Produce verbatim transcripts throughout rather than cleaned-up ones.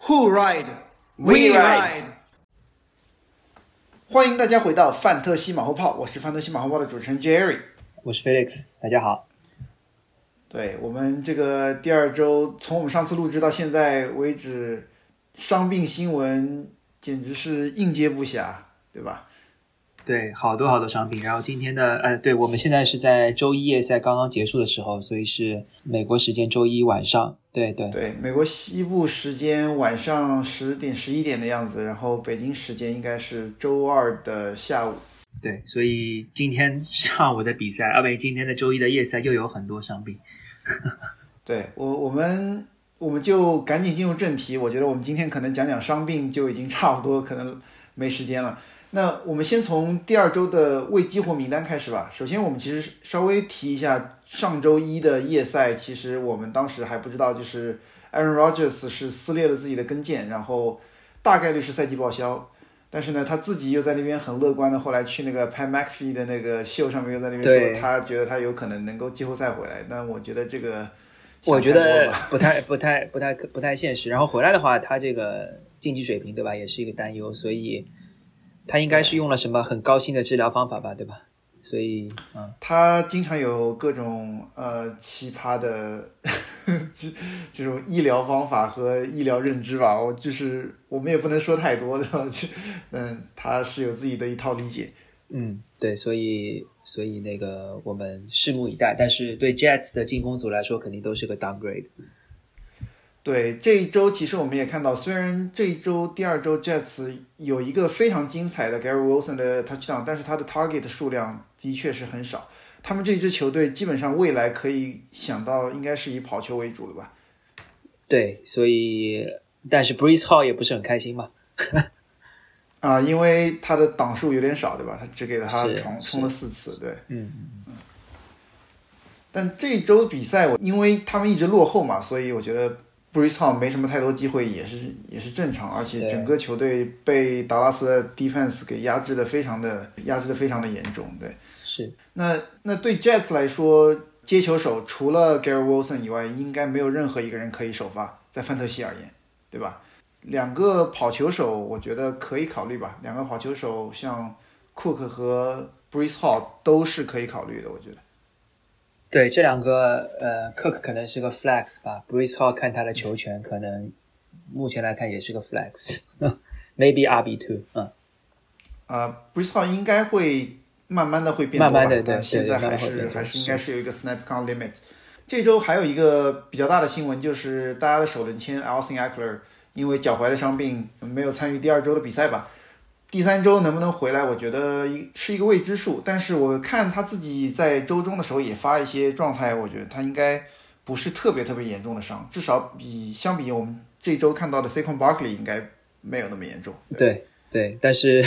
Who ride? We ride. 欢迎大家回到范特西马后炮，我是范特西马后炮的主持人 Jerry， 我是 Felix， 大家好。 对，我们这个第二周，从我们上次录制到现在为止，伤病新闻简直是应接不暇，对吧？ 对，好多好多伤病。然后今天的，呃，对，我们现在是在周一夜赛刚刚结束的时候，所以是美国时间周一晚上。对对对，美国西部时间晚上十点、十一点的样子，然后北京时间应该是周二的下午。 对，所以今天上午的比赛，啊不，今天的周一的夜赛又有很多伤病。 对，我我们我们就赶紧进入正题。我觉得我们今天可能讲讲伤病就已经差不多，可能没时间了。那我们先从第二周的未激活名单开始吧。首先，我们其实稍微提一下上周一的夜赛，其实我们当时还不知道，就是 Aaron Rodgers 是撕裂了自己的跟腱，然后大概率是赛季报销。但是呢，他自己又在那边很乐观的，后来去那个 Pat McAfee 的那个秀上面又在那边说，他觉得他有可能能够季后赛回来。但我觉得这个， 我觉得不太不太不太不太现实。然后回来的话，他这个竞技水平对吧，也是一个担忧，所以他应该是用了什么很高新的治疗方法吧，对吧？所以，嗯， 他经常有各种呃奇葩的这这种医疗方法和医疗认知吧。我就是我们也不能说太多的，嗯，他是有自己的一套理解。 嗯，对，所以所以那个我们拭目以待。但是对 Jets 的进攻组来说，肯定都是个 downgrade。 对，这一周其实我们也看到，虽然这一周第二周 Jets 有一个非常精彩的 Gary Wilson 的 touchdown， 但是他的 target 数量的确是很少。他们这支球队基本上未来可以想到应该是以跑球为主的吧？ 对，所以但是 Breece Hall 也不是很开心嘛。 啊，因为他的档数有点少，对吧？他只给了他冲冲了四次，对， 嗯嗯。但这一周比赛，我因为他们一直落后嘛，所以我觉得Breece Hall 没什么太多机会，也是也是正常，而且整个球队被达拉斯的 defense 给压制的非常的压制的非常的严重，对。 是。 那那对 Jets 来说，接球手除了 Gary Wilson 以外，应该没有任何一个人可以首发，在范特西而言，对吧？两个跑球手，我觉得可以考虑吧。两个跑球手像 Cook 和 Breece Hall 都是可以考虑的，我觉得。 对，这两个呃 ，Cook 可能是个 flex 吧 ，Breece Hall 看他的球权，可能目前来看也是个 flex，maybe R B 二， 嗯， 啊、uh, ，Breece Hall 应该会慢慢的会变多吧， 慢慢的， 但现在还是还是应该是有一个 snap count limit。这周还有一个比较大的新闻，就是大家的首轮签 Austin Ekeler 因为脚踝的伤病没有参与第二周的比赛吧。第三周能不能回来，我觉得是一个未知数。但是我看他自己在周中的时候也发一些状态，我觉得他应该不是特别特别严重的伤，至少比相比我们这周看到的 Saquon Barkley 应该没有那么严重。 对 对, 对，但是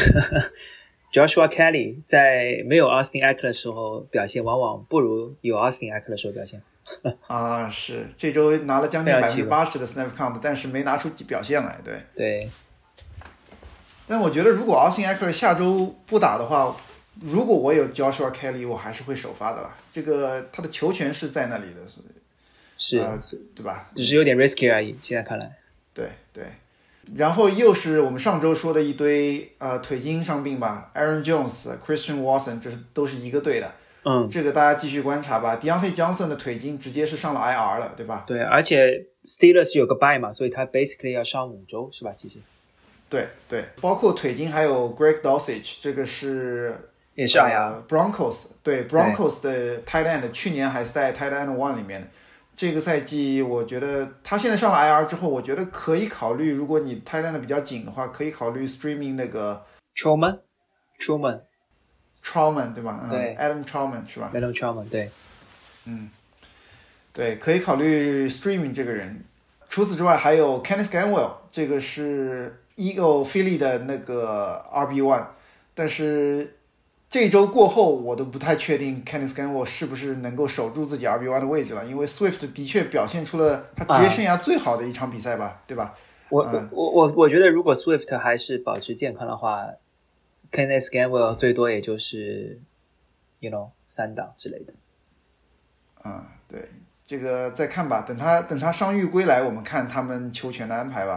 Joshua Kelly 在没有 Austin Ekeler 的时候表现，往往不如有 Austin Ekeler 的时候表现。 啊，是这周拿了将近百分之八十的 snap count， 但是没拿出表现来，对对。 但我觉得如果 Austin Ekeler 下周不打的话，如果我有 Joshua Kelly， 我还是会首发的啦。这个他的球权是在那里的， 是、 呃，对吧？ 只是有点 risky 而已。现在看来， 对对。然后又是我们上周说的一堆呃腿筋伤病吧 ，Aaron Jones、Christian Watson， 这是都是一个队的。 嗯， 这个大家继续观察吧。Deontay Johnson 的腿筋直接是上了 I R 了，对吧？ 对，而且 Steelers 有个 bye 嘛，所以他 basically 要上五周，是吧？其实。 对对，包括腿筋还有 Greg Dulcich， 这个是也是 I R、 呃、Broncos 对 Broncos 的 tight end， 去年还是在 tight end one 里面的。这个赛季我觉得他现在上了 I R 之后，我觉得可以考虑，如果你 tight end 比较紧的话，可以考虑 streaming 那个 Truman Truman Trauman 对吧？嗯、 对 Adam Trauman 是吧 Adam Trauman 对， 嗯，对，可以考虑 streaming 这个人。除此之外，还有 Kenneth Gainwell， 这个是 Eagle Philly 的那个 R B 一， 但是这周过后，我都不太确定 Kenneth Gainwell 是不是能够守住自己 R B 一 的位置了，因为 Swift 的确表现出了他职业生涯最好的一场比赛吧，啊、对吧？ 我、嗯、我我我觉得，如果 Swift 还是保持健康的话 ，Kenneth Gainwell 最多也就是，you know 三档之类的。 嗯，对，这个再看吧，等他等他伤愈归来，我们看他们球权的安排吧。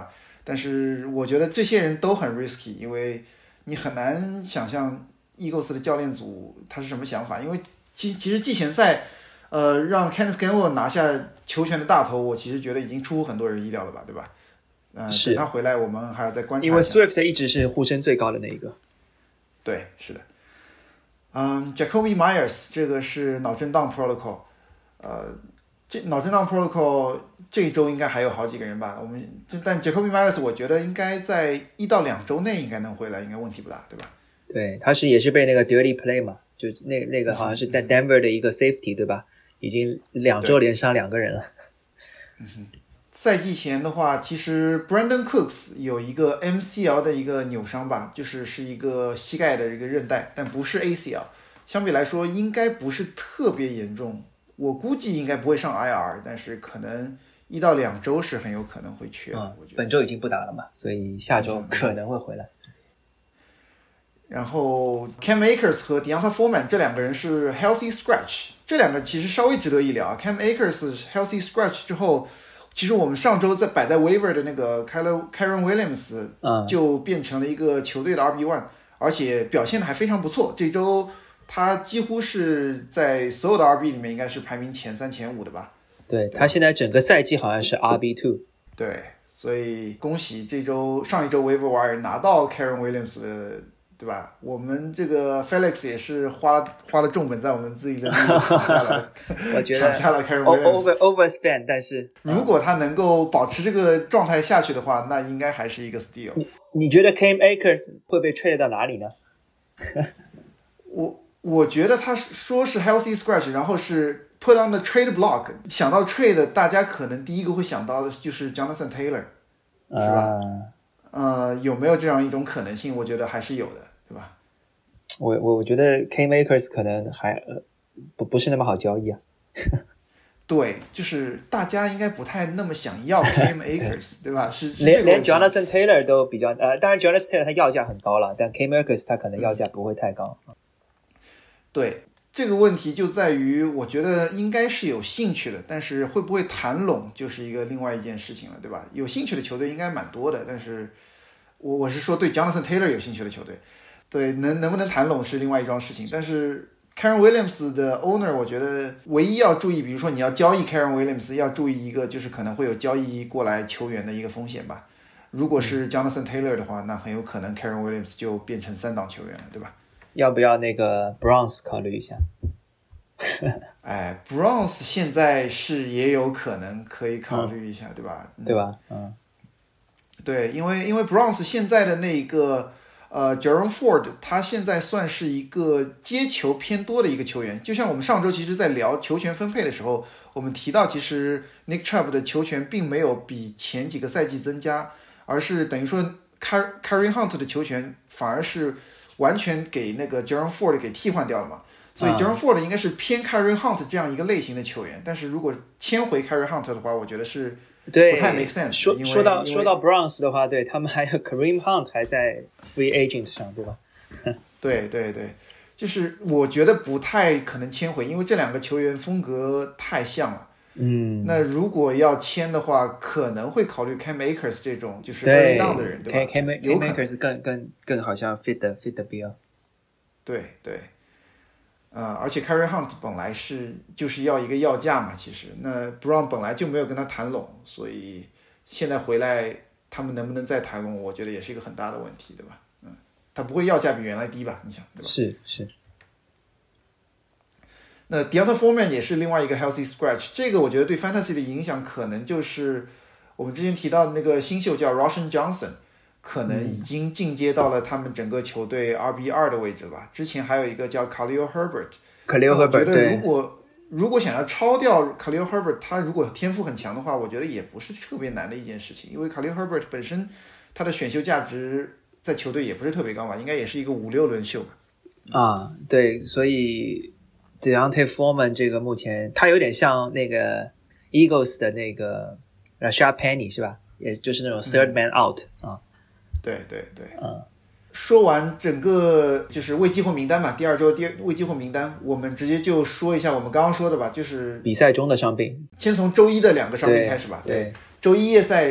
但是我觉得这些人都很 risky， 因为你很难想象 Eagles 的教练组他是什么想法，因为其其实季前赛，呃，让 Kenneth Gainwell 拿下球权的大头，我其实觉得已经出乎很多人意料了吧，对吧？呃， 是等他回来，我们还要再观察一下。 因为 Swift 一直是呼声最高的那一个。 对，是的。嗯 ，Jacoby Myers 这个是脑震荡 protocol， 呃，这脑震荡 protocol 这一周应该还有好几个人吧？我们但 Jacoby Myers 我觉得应该在一到两周内应该能回来，应该问题不大，对吧？ 对，他是也是被那个 dirty play 嘛，就那那个好像是在 Denver 的一个 safety 对吧？已经两周连伤两个人了。 嗯哼。赛季前的话，其实 Brandon Cooks 有一个 M C L 的一个扭伤吧，就是是一个膝盖的一个韧带，但不是 A C L， 相比来说应该不是特别严重，我估计应该不会上 I R， 但是可能一到两周是很有可能会缺、 嗯、 我觉得本周已经不打了嘛，所以下周可能会回来。 然后 Cam Akers 和 Deonta Foreman 这两个人是 healthy scratch， 这两个其实稍微值得一聊。 Cam Akers healthy scratch 之后，其实我们上周在摆在 waiver 的那个 Kyron Williams 就变成了一个球队的 R B 一、嗯、而且表现的还非常不错，这周他几乎是在所有的 R B 里面应该是排名前三前五的吧。 对，他现在整个赛季好像是 R B 二。 对，所以恭喜这周上一周 waiver wire 拿到 Kyron Williams 的，对吧？我们这个 Felix 也是花花了重本在我们自己的抢下了， 我觉得抢下了 Kyron Williams over overspend， 但是如果他能够保持这个状态下去的话，那应该还是一个 steal。 你你觉得 Cam Akers 会被 trade 到哪里呢？ 我我觉得他说是 healthy scratch， 然后是 put on the trade block， 想到 trade 大家可能第一个会想到的就是 Jonathan Taylor， 是吧？ 啊呃，有没有这样一种可能性？我觉得还是有的，对吧？ 我我我觉得 Cam Akers 可能还、呃、不不是那么好交易啊。 对，就是大家应该不太那么想要 Cam Akers， 对吧？是, 是连连 Jonathan Taylor 都比较呃，当然 Jonathan Taylor 他要价很高了，但 Cam Akers 他可能要价不会太高。 嗯、对，这个问题就在于，我觉得应该是有兴趣的，但是会不会谈拢就是一个另外一件事情了，对吧？有兴趣的球队应该蛮多的，但是我我是说对 Jonathan Taylor 有兴趣的球队，对能能不能谈拢是另外一桩事情。但是 Kyron Williams 的 owner 我觉得唯一要注意，比如说你要交易 Kyron Williams， 要注意一个就是可能会有交易过来球员的一个风险吧。如果是 Jonathan Taylor 的话，那很有可能 Kyron Williams 就变成三档球员了，对吧？ 要不要那个 Browns 考虑一下？ 哎 ，Browns 现在是也有可能可以考虑一下，嗯、对吧？ 对吧？嗯， 对，因为因为 Browns 现在的那个呃 Jerome Ford， 他现在算是一个接球偏多的一个球员。就像我们上周其实在聊球权分配的时候，我们提到其实 Nick Chubb 的球权并没有比前几个赛季增加，而是等于说 Kareem Hunt 的球权反而是完全给那个 Jerome Ford 给替换掉了嘛。所以 Jerome Ford 应该是偏 Kareem Hunt 这样一个类型的球员，但是如果签回 Kareem Hunt 的话，我觉得是不太 make sense。 说说到说到 Browns 的话，对他们还有 Kareem Hunt 还在 free agent 上，对吧？ 对对对，就是我觉得不太可能签回，因为这两个球员风格太像了。 嗯， 那如果要签的话，可能会考虑 Cam Akers 这种就是 early down 的人，对吧 ？Cam Cam Akers 更更更好像 fit the fit the bill。 对对。呃，而且 Kareem Hunt 本来是就是要一个要价嘛，其实那 Brown 本来就没有跟他谈拢，所以现在回来他们能不能再谈拢，我觉得也是一个很大的问题，对吧？嗯，他不会要价比原来低吧？你想，对吧？ 是是。 那 Deonta Foreman 也是另外一个 healthy scratch， 这个我觉得对 Fantasy 的影响可能就是我们之前提到的那个新秀叫 Roshan Johnson。可能已经进阶到了他们整个球队 R B 二 的位置吧。之前还有一个叫 Khalil Herbert。Khalil Herbert， 我觉得如果如果想要超掉 Khalil Herbert， 他如果天赋很强的话，我觉得也不是特别难的一件事情。因为 Khalil Herbert 本身他的选秀价值在球队也不是特别高吧，应该也是一个五六轮秀吧。 啊，对，所以 Deontay Foreman 这个目前他有点像那个 Eagles 的那个 Rashad Penny 是吧？也就是那种 third man out、嗯、啊。 对对对， 嗯， 说完整个就是未季后名单嘛，第二周第未季后名单，我们直接就说一下我们刚刚说的吧，就是比赛中的伤病。 先从周一的两个伤病开始吧。 对，对周一夜赛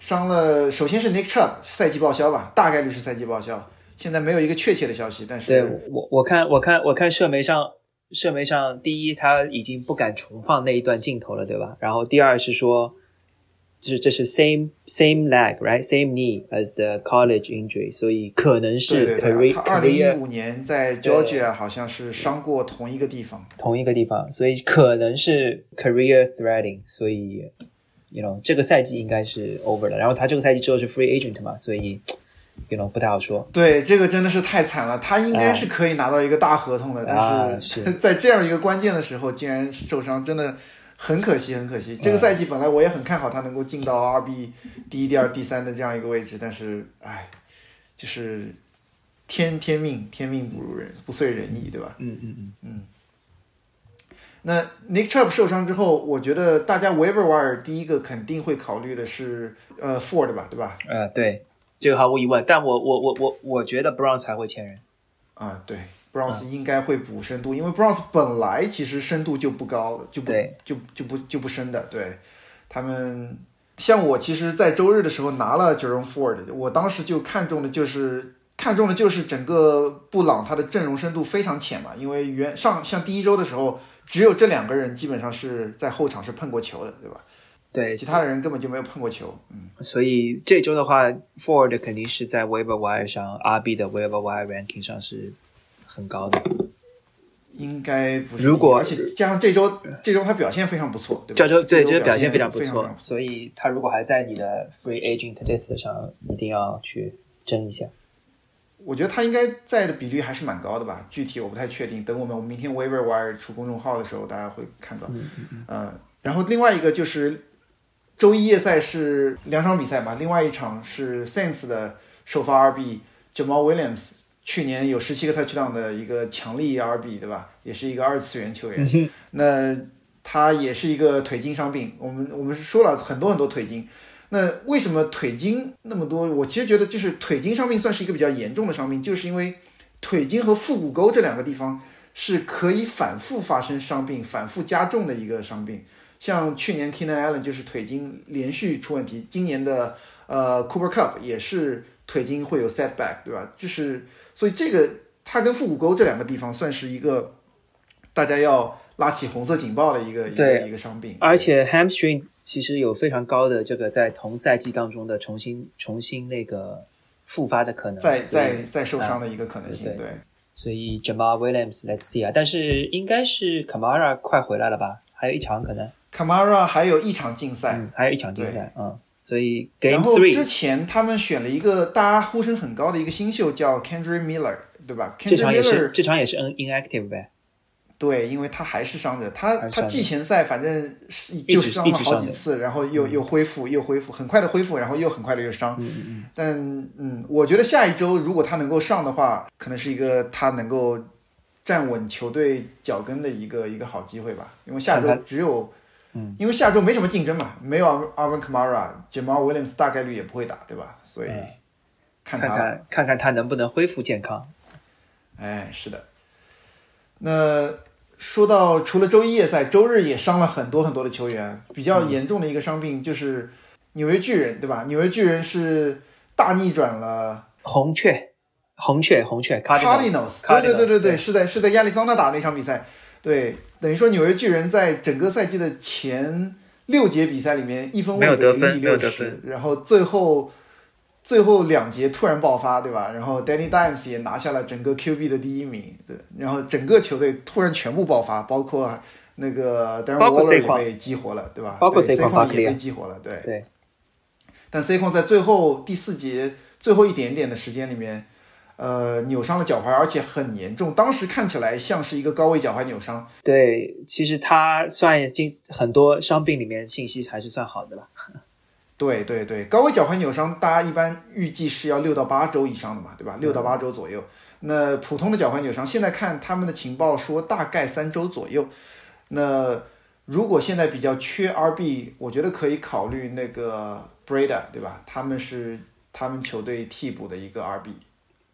伤了，首先是 Nick Chubb 赛季报销吧，大概率是赛季报销，现在没有一个确切的消息，但是对我我看我看我看社媒上社媒上，第一他已经不敢重放那一段镜头了，对吧？然后第二是说，就是这是 same same leg right same knee as the college injury， 所以可能是 career。 对对对，他二零一五年在 Georgia 好像是伤过同一个地方， 同一个地方，所以可能是 career threatening， 所以 you know 这个赛季应该是 over 了。然后他这个赛季之后是 free agent 嘛，所以 you know 不太好说。 对，这个真的是太惨了，他应该是可以拿到一个大合同的， 啊、 但是、 是在这样一个关键的时候竟然受伤，真的很可惜很可惜。这个赛季本来我也很看好他能够进到 R B 第一第二第三的这样一个位置，但是唉，就是天天命天命不如人不遂人意，对吧？ 嗯嗯嗯嗯。那 Nick Chubb 受伤之后，我觉得大家 waiver wire 第一个肯定会考虑的是呃 Ford 吧，对吧？ 呃，对，这个毫无疑问。但我我我我我觉得 Browns 还会签人。 啊，对 ，Browns 应该会补深度，嗯、因为 Browns 本来其实深度就不高，就不就就不就不深的。对，他们像我，其实，在周日的时候拿了 Jerome Ford， 我当时就看中的就是看中的就是整个布朗他的阵容深度非常浅嘛，因为原上像第一周的时候。只有这两个人基本上是在后场是碰过球的，对吧？ 对， 其他的人根本就没有碰过球。嗯， 所以这周的话 ，Ford 肯定是在 waiver wire 上 ，R B 的 waiver wire ranking 上是很高的。 应该不是， 如果而且加上这周这周他表现非常不错，对吧？ 这周对这周表现非常不错，所以他如果还在你的 free agent list 上，一定要去争一下。 我觉得他应该在的比率还是蛮高的吧，具体我不太确定。等我们我们明天 waiver wire 出公众号的时候，大家会看到。 嗯嗯嗯。 呃，然后另外一个就是周一夜赛是两场比赛嘛，另外一场是 Saints 的首发 R B Jamal Williams， 去年有十七个 touchdown 的一个强力 R B， 对吧？也是一个二次元球员。 嗯、 那他也是一个腿筋伤病，我们我们是说了很多很多腿筋。那为什么腿筋那么多？我其实觉得就是腿筋伤病算是一个比较严重的伤病，就是因为腿筋和腹股沟这两个地方是可以反复发生伤病、反复加重的一个伤病。像去年 Keenan Allen 就是腿筋连续出问题，今年的呃 Cooper Kupp 也是腿筋会有 setback， 对吧？就是所以这个它跟腹股沟这两个地方算是一个大家要拉起红色警报的一个一个一个伤病， 而且 hamstring。其实有非常高的这个在同赛季当中的重新重新那个复发的可能， 再再再受伤的一个可能性， 啊、 对, 对。 所以 Jamal Williams let's see 啊，但是应该是 Kamara 快回来了吧？还有一场可能 Kamara 还有一场竞赛、 嗯，还有一场竞赛，嗯，所以 Game 然后 three 之前他们选了一个大家呼声很高的一个新秀叫 Kendrick Miller， 对吧？ 这场也是 Miller, 这场也是 inactive 呗。 对，因为他还是伤着，他他季前赛反正就伤了好几次，然后又又恢复又恢复，很快的恢复，然后又很快的又伤。 嗯嗯但嗯，我觉得下一周如果他能够上的话，可能是一个他能够站稳球队脚跟的一个一个好机会吧。因为下周只有， 嗯， 因为下周没什么竞争嘛，没有 Alvin Kamara、Jamal Williams 大概率也不会打，对吧？所以、嗯、看他看看看看他能不能恢复健康。 哎，是的。那说到除了周一夜赛，周日也伤了很多很多的球员，比较严重的一个伤病就是纽约巨人，对吧？纽约巨人是大逆转了红雀，红雀，红雀 Cardinals， 对对对对对，是在是在亚利桑那打那场比赛，对，等于说纽约巨人在整个赛季的前六节比赛里面一分未得，零比六十，然后最后。最后两节突然爆发，对吧？然后 Danny Dimes 也拿下了整个 Q B 的第一名，对。然后整个球队突然全部爆发，包括那个 Darren Waller 也被激活了，对吧？ 包括 C 矿也被激活了，对。 对。 但 C 矿在最后第四节最后一点点的时间里面，呃，扭伤了脚踝，而且很严重。当时看起来像是一个高位脚踝扭伤。 对，其实他算进很多伤病里面信息还是算好的了。 对对对，高位脚踝扭伤，大家一般预计是要六到八周以上的嘛，对吧？六到八周左右。那普通的脚踝扭伤，现在看他们的情报说大概三周左右。那如果现在比较缺 R B， 我觉得可以考虑那个 Breda， 对吧？他们是他们球队替补的一个 R B。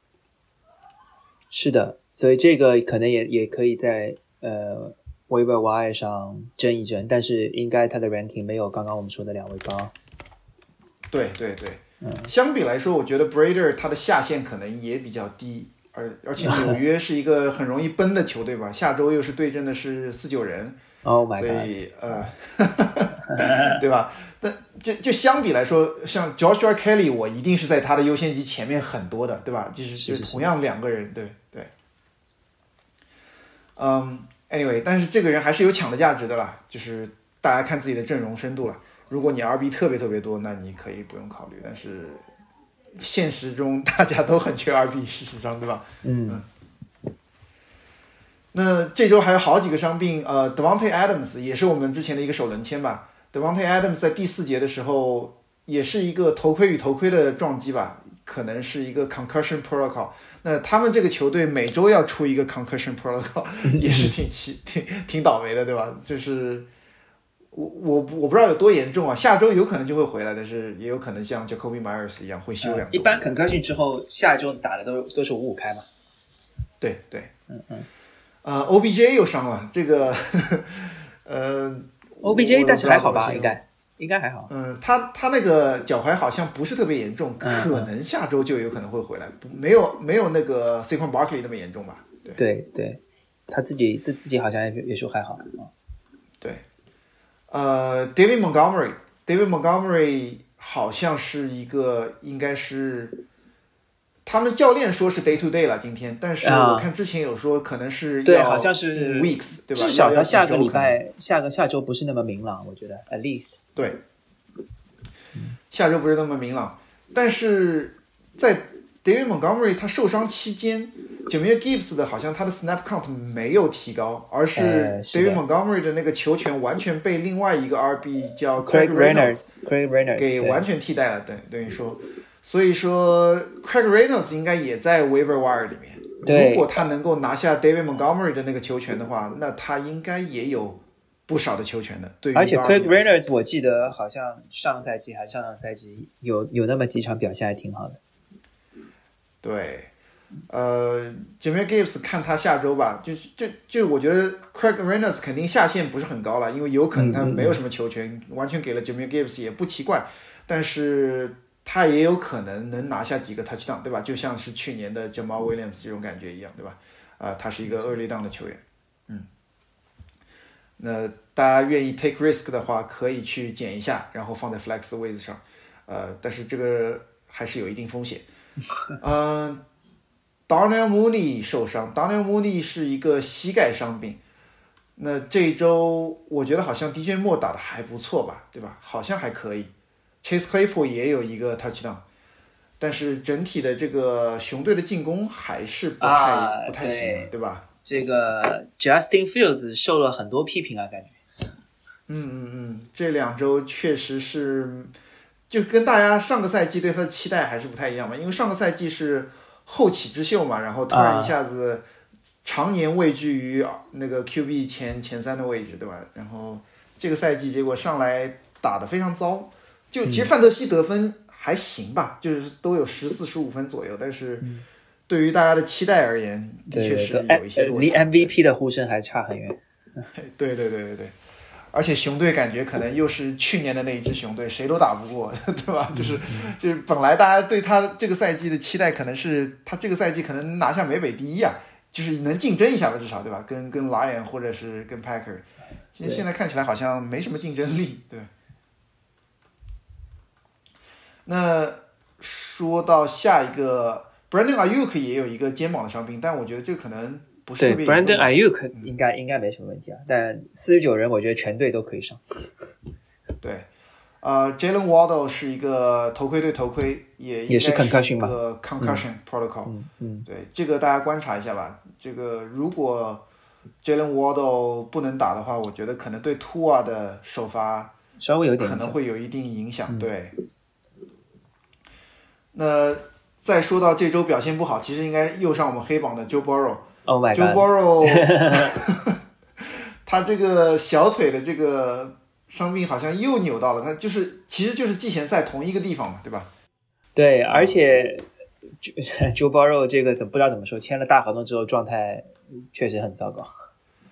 是的，所以这个可能也也可以在呃 waiver wire 上争一争，但是应该他的 ranking 没有刚刚我们说的两位高。 对对对，嗯，相比来说，我觉得 Brader 他的下限可能也比较低，而而且纽约是一个很容易崩的球队吧，下周又是对阵的是四九人， Oh my god， 所以呃，对吧？但就就相比来说，像 Joshua Kelly， 我一定是在他的优先级前面很多的，对吧？就是就是同样两个人，对对。嗯 ，anyway， 但是这个人还是有抢的价值的啦，就是大家看自己的阵容深度了。如果你 R B 特别特别多，那你可以不用考虑。但是现实中大家都很缺 R B， 事实上，对吧？ 嗯。 嗯，那这周还有好几个伤病，呃 ，Devontae Adams 也是我们之前的一个首轮签吧。Devontae Adams 在第四节的时候也是一个头盔与头盔的撞击吧，可能是一个 concussion protocol。那他们这个球队每周要出一个 concussion protocol， 也是挺奇挺挺倒霉的，对吧？就是我我我不知道有多严重啊，下周有可能就会回来，但是也有可能像 Jacoby Myers 一样会休两周、 嗯。一般 concussion 之后，下周打的都都是五五开嘛。 对对， 嗯嗯。 呃 ，O B J 又伤了，这个呃 ，O B J 但是还好吧，应该。应该还好， 嗯，他他那个脚踝好像不是特别严重， 嗯、 可能下周就有可能会回来，没有没有那个 Saquon Barkley 那么严重吧？对对对，他自己自自己好像也也说还好。 对，呃 ，David Montgomery，David Montgomery 好像是一个应该是他们教练说是 day to day 了今天，但是我看之前有说可能是要对，好像是 weeks， 对吧？ 至少他下个礼拜下个下周不是那么明朗，我觉得 at least。 对，下周不是那么明朗，但是在 David Montgomery 他受伤期间 ，Jahmyr Gibbs 的好像他的 snap count 没有提高，而是 David Montgomery 的那个球权完全被另外一个 R B 叫 Craig Reynolds，Craig Reynolds 给完全替代了，对，等于说，所以说 Craig Reynolds 应该也在 waiver wire 里面。如果他能够拿下 David Montgomery 的那个球权的话，那他应该也有不少的球权的。对于而且 Craig Reynolds 我记得好像上赛季还是上上赛季有有那么几场表现还挺好的。 对，呃 Jahmyr Gibbs 看他下周吧，就是就就我觉得 Craig Reynolds 肯定下限不是很高了，因为有可能他没有什么球权，嗯嗯嗯完全给了 Jahmyr Gibbs 也不奇怪，但是他也有可能能拿下几个 touchdown， 对吧？就像是去年的 Jamal Williams 这种感觉一样，对吧？啊、呃，他是一个 early down 的球员，嗯。那大家愿意 take risk 的话，可以去捡一下，然后放在 flex 的位置上，呃，但是这个还是有一定风险。嗯、呃、，Darnell Mooney 受伤 ，Darnell Mooney 是一个膝盖伤病。那这一周我觉得好像 D J Moore 打的还不错吧，对吧？好像还可以。Chase Claypool 也有一个 touchdown， 但是整体的这个熊队的进攻还是不太、啊、不太行，对， 对吧？ 这个 Justin Fields 受了很多批评啊，感觉。 嗯嗯嗯，这两周确实是，就跟大家上个赛季对他的期待还是不太一样嘛，因为上个赛季是后起之秀嘛，然后突然一下子常年位居于那个 Q B 前前三的位置，对吧？然后这个赛季结果上来打得非常糟。就其实范德西得分还行吧，嗯、就是都有十四十五分左右，但是对于大家的期待而言，的确是有一些落差。 离 M V P 的呼声还差很远。 对对对对对，而且熊队感觉可能又是去年的那一支熊队，谁都打不过，对吧？就是就是本来大家对他这个赛季的期待可能是他这个赛季可能拿下美北第一啊，就是能竞争一下吧，至少对吧？跟跟 Lion 或者是跟 Packer， 其实现在看起来好像没什么竞争力，对。那说到下一个 Brandon Ayuk 也有一个肩膀的伤病，但我觉得这个可能不是特别严重。 对 Brandon Ayuk 应该、嗯、应该没什么问题啊，但四十九人我觉得全队都可以上。 对，呃 Jalen Waddle 是一个头盔对头盔，也应该是一个 concussion protocol。 嗯嗯， 对，这个大家观察一下吧。这个如果 Jalen Waddle 不能打的话，我觉得可能对 Tua 的首发稍微有点可能会有一定影响。 嗯、 对。那再说到这周表现不好，其实应该又上我们黑榜的 Joe Burrow。Oh my God。Joe Burrow 他这个小腿的这个伤病好像又扭到了，他就是其实就是季前赛同一个地方嘛，对吧？ 对，而且 Joe Burrow 这个怎么不知道怎么说，签了大合同之后状态确实很糟糕。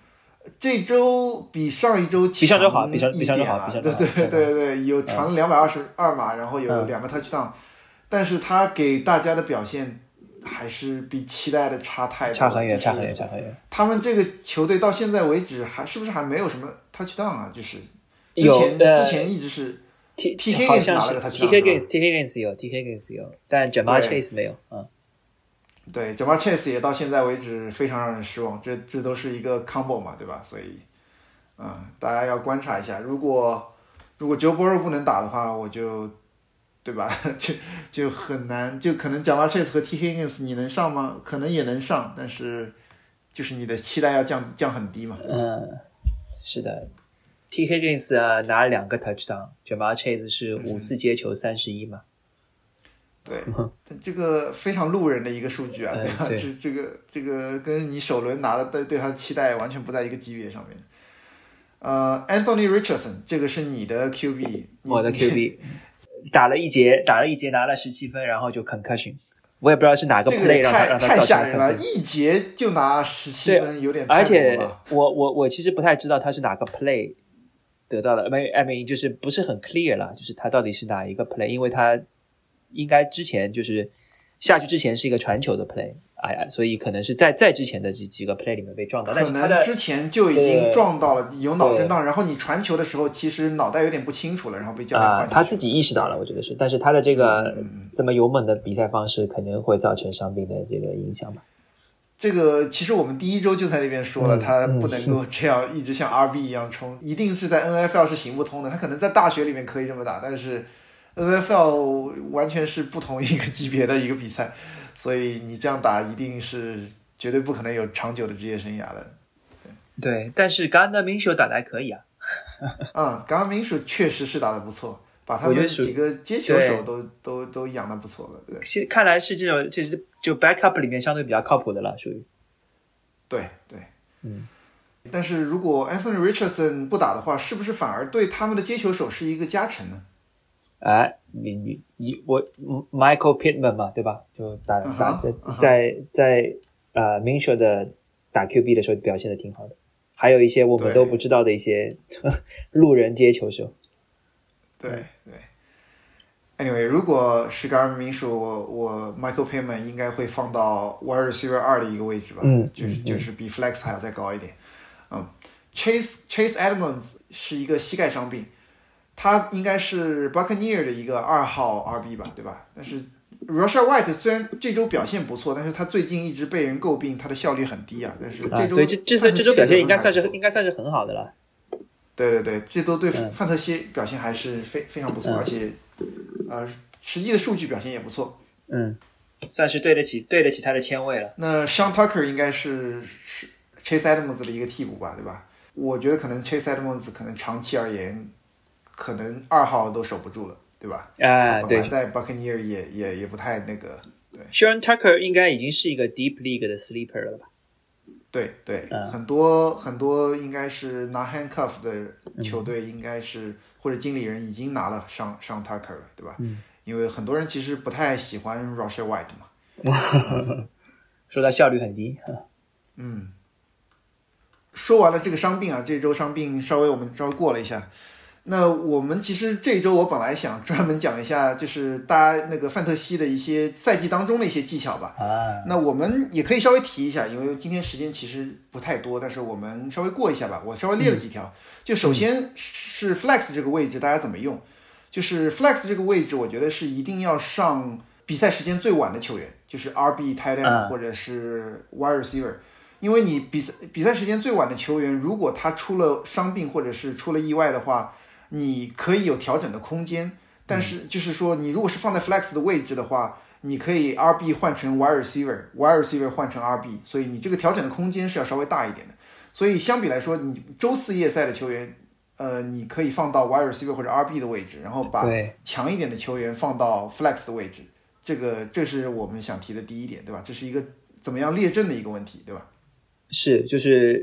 这周比上一周比上周好，比上比上周好，比上周好。对对对对，有传了两百二十二码，然后有两个 touchdown，、嗯、但是他给大家的表现还是比期待的差太多， 差很远，差很远，差很远。 他们这个球队到现在为止还是不是还没有什么 touchdown 啊？就是之前、 呃、 之前一直是 T T Higgins 拿了个 touchdown，T Higgins T Higgins 有 T Higgins 有，但 Ja'Marr Chase 没有，嗯。 对 Ja'Marr Chase 也到现在为止非常让人失望，这这都是一个 combo 嘛，对吧？所以，嗯，大家要观察一下，如果如果 Joe Burrow 不能打的话，我就，对吧？就就很难，就可能 Ja'Marr Chase 和 T Higgins 你能上吗？可能也能上，但是就是你的期待要降降很低嘛。 嗯，是的 ，T Higgins 啊拿了两个 touchdown，Ja'Marr Chase 是五次接球三十一嘛。 对，这个非常路人的一个数据啊，对吧？这、嗯、这个这个跟你首轮拿的对对他的期待完全不在一个级别上面。呃 ，Anthony Richardson， 这个是你的 Q B， 我的 Q B 打了一节，打了一节拿了十七分，然后就 concussion， 我也不知道是哪个 play 让他、 这个、 让他太吓人了，一节就拿十七分，有点太而且多了。 我我我其实不太知道他是哪个 play 得到的，没 I mean 就是不是很 clear 啦，就是他到底是哪一个 play， 因为他。应该之前就是下去之前是一个传球的 play， 哎呀，所以可能是在在之前的几几个 play 里面被撞到， 可能之前就已经撞到了，有脑震荡，然后你传球的时候其实脑袋有点不清楚了，然后被教练换下去、 呃、他自己意识到了，我觉得是，但是他的这个、嗯、这么勇猛的比赛方式可能会造成伤病的这个影响吧。 这个其实我们第一周就在那边说了、嗯、他不能够这样一直像 R B 一样冲、嗯、一定是在 N F L 是行不通的，他可能在大学里面可以这么打，但是N F L 完全是不同一个级别的一个比赛，所以你这样打一定是绝对不可能有长久的职业生涯的。 对，对，但是 Gardner Minshew 打得还可以啊。 嗯 Gardner Minshew 确实是打得不错，把他们几个接球手都都都养得不错了。对， 看来是这种就是就 backup 里面相对比较靠谱的了，属于。 对对，嗯。但是如果 Anthony Richardson 不打的话，是不是反而对他们的接球手是一个加成呢？ 哎，你你你我 Michael Pittman 嘛，对吧？就打打在在在呃 Minshew 的打 Q B 的时候表现的挺好的，还有一些我们都不知道的一些路人接球手。 对对。Anyway， 如果是 Gardner Minshew， 我我 Michael Pittman 应该会放到 wide receiver 二的一个位置吧， 嗯， 就是就是比 flex 还要再高一点。嗯 ，Chase Chase Edmonds 是一个膝盖伤病。他应该是 Buccaneer 的一个二号 R B 吧，对吧？但是 Rachaad White 虽然这周表现不错，但是他最近一直被人诟病他的效率很低啊。但是这周、啊、 所以这这次这周表现应该算是应该算是很好的了。 对对对，这都对范特西表现还是非非常不错，嗯、而且呃实际的数据表现也不错。 嗯，算是对得起对得起他的签位了。 那 Sean Tucker 应该是是 Chase Edmonds 的一个替补吧，对吧？我觉得可能 Chase Edmonds 可能长期而言。可能二号都守不住了，对吧？ 啊，对， 在 Buccaneer 也也也不太那个，对。 Sean Tucker 应该已经是一个 Deep League 的 sleeper 了吧？ 对对、 嗯， 很多很多应该是拿 handcuff 的球队，应该是、嗯、或者经理人已经拿了上上 Tucker 了，对吧？ 嗯， 因为很多人其实不太喜欢 Rachaad White 嘛， 嗯、说他效率很低。 嗯，说完了这个伤病啊，这周伤病稍微我们稍微过了一下。那我们其实这一周我本来想专门讲一下，就是大家那个范特西的一些赛季当中的一些技巧吧。 啊， 那我们也可以稍微提一下，因为今天时间其实不太多，但是我们稍微过一下吧。我稍微列了几条，嗯、就首先是 flex 这个位置大家怎么用？就是 flex 这个位置，我觉得是一定要上比赛时间最晚的球员，就是 R B、tight end 或者是 wide receiver。因为你比赛比赛时间最晚的球员，如果他出了伤病或者是出了意外的话，你可以有调整的空间，但是就是说，你如果是放在 flex 的位置的话，你可以 R B 换成 wide receiver，wide receiver 换成 R B， 所以你这个调整的空间是要稍微大一点的。所以相比来说，你周四夜赛的球员，呃，你可以放到 wide receiver 或者 R B 的位置，然后把强一点的球员放到 flex 的位置。这个这是我们想提的第一点，对吧？这是一个怎么样列阵的一个问题，对吧？ 是，就是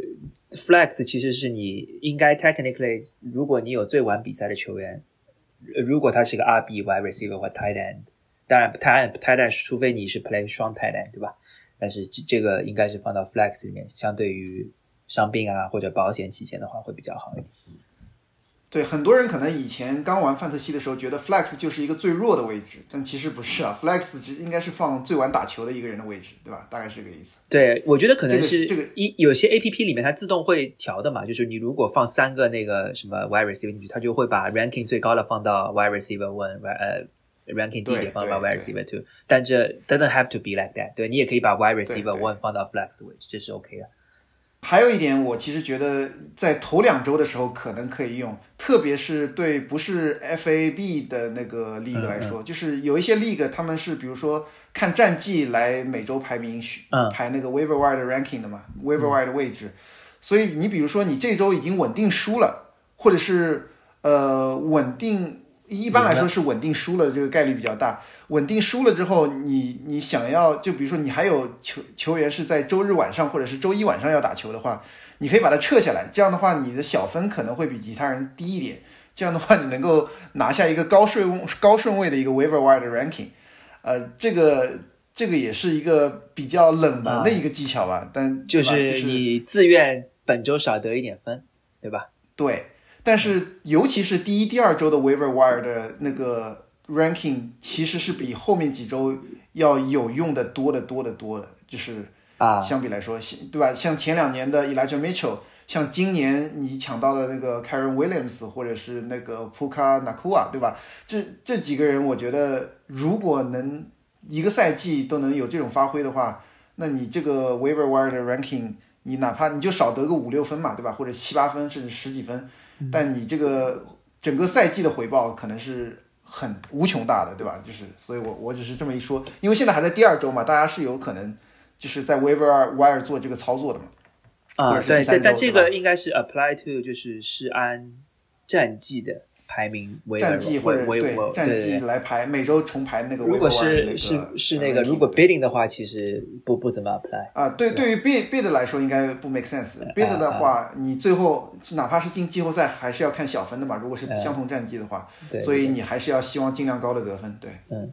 flex 其实是你应该 technically， 如果你有最晚比赛的球员，如果他是个 R B、wide receiver 或 tight end， 当然 tight end tight end 除非你是 play 双 tight end， 对吧？但是这个应该是放到 flex 里面，相对于伤病啊或者保险期间的话会比较好一点。 对，很多人可能以前刚玩范特西的时候觉得 flex 就是一个最弱的位置，但其实不是啊 ，flex 只应该是放最晚打球的一个人的位置，对吧？大概是这个意思。 对，我觉得可能是这个一有些 A P P 里面它自动会调的嘛，就是你如果放三个那个什么 wide receiver 进去，它就会把 ranking 最高的放到 wide receiver one， 呃 ranking 低一点放到 wide receiver two， 但这 doesn't have to be like that， 对，你也可以把 wide receiver one 放到 flex 位置，这是 OK 的。 还有一点，我其实觉得在头两周的时候可能可以用，特别是对不是 F A B 的那个 league 来说，嗯嗯就是有一些 league 他们是比如说看战绩来每周排名，嗯、排那个 waiver wire 的 ranking 的嘛、嗯、，waiver wire 的位置。所以你比如说你这周已经稳定输了，或者是呃稳定，一般来说是稳定输了，这个概率比较大。稳定输了之后，你你想要就比如说你还有球球员是在周日晚上或者是周一晚上要打球的话，你可以把它撤下来，这样的话你的小分可能会比其他人低一点，这样的话你能够拿下一个高顺高顺位的一个 waiver wire 的 ranking， 呃，这个这个也是一个比较冷门的一个技巧吧，啊、但就是你自愿本周少得一点分，对吧？ 对，但是尤其是第一、第二周的 waiver wire 的那个ranking 其实是比后面几周要有用的多的多的多的，就是啊，相比来说，对吧？像前两年的 Elijah Mitchell， 像今年你抢到的那个 Kyren Williams 或者是那个 Puka Nacua， 对吧？这这几个人，我觉得如果能一个赛季都能有这种发挥的话，那你这个 waiver wire 的 ranking， 你哪怕你就少得个五六分嘛，对吧？或者七八分甚至十几分，但你这个整个赛季的回报可能是很无穷大的，对吧？就是所以我我只是这么一说，因为现在还在第二周嘛，大家是有可能就是在 waiver wire 做这个操作的嘛。 啊，对，但这个应该是 apply to 就是是按战绩的排名 waiver， 战绩或者对战绩来排，每周重排那个 waiver wire 那个。 如果是是是那个，如果 bidding 的话，其实不不怎么 apply 啊。对，对于 bid bid 来说应该不 make sense。bid 的话，你最后哪怕是进季后赛，还是要看小分的嘛。如果是相同战绩的话，所以你还是要希望尽量高的得分。对， 嗯。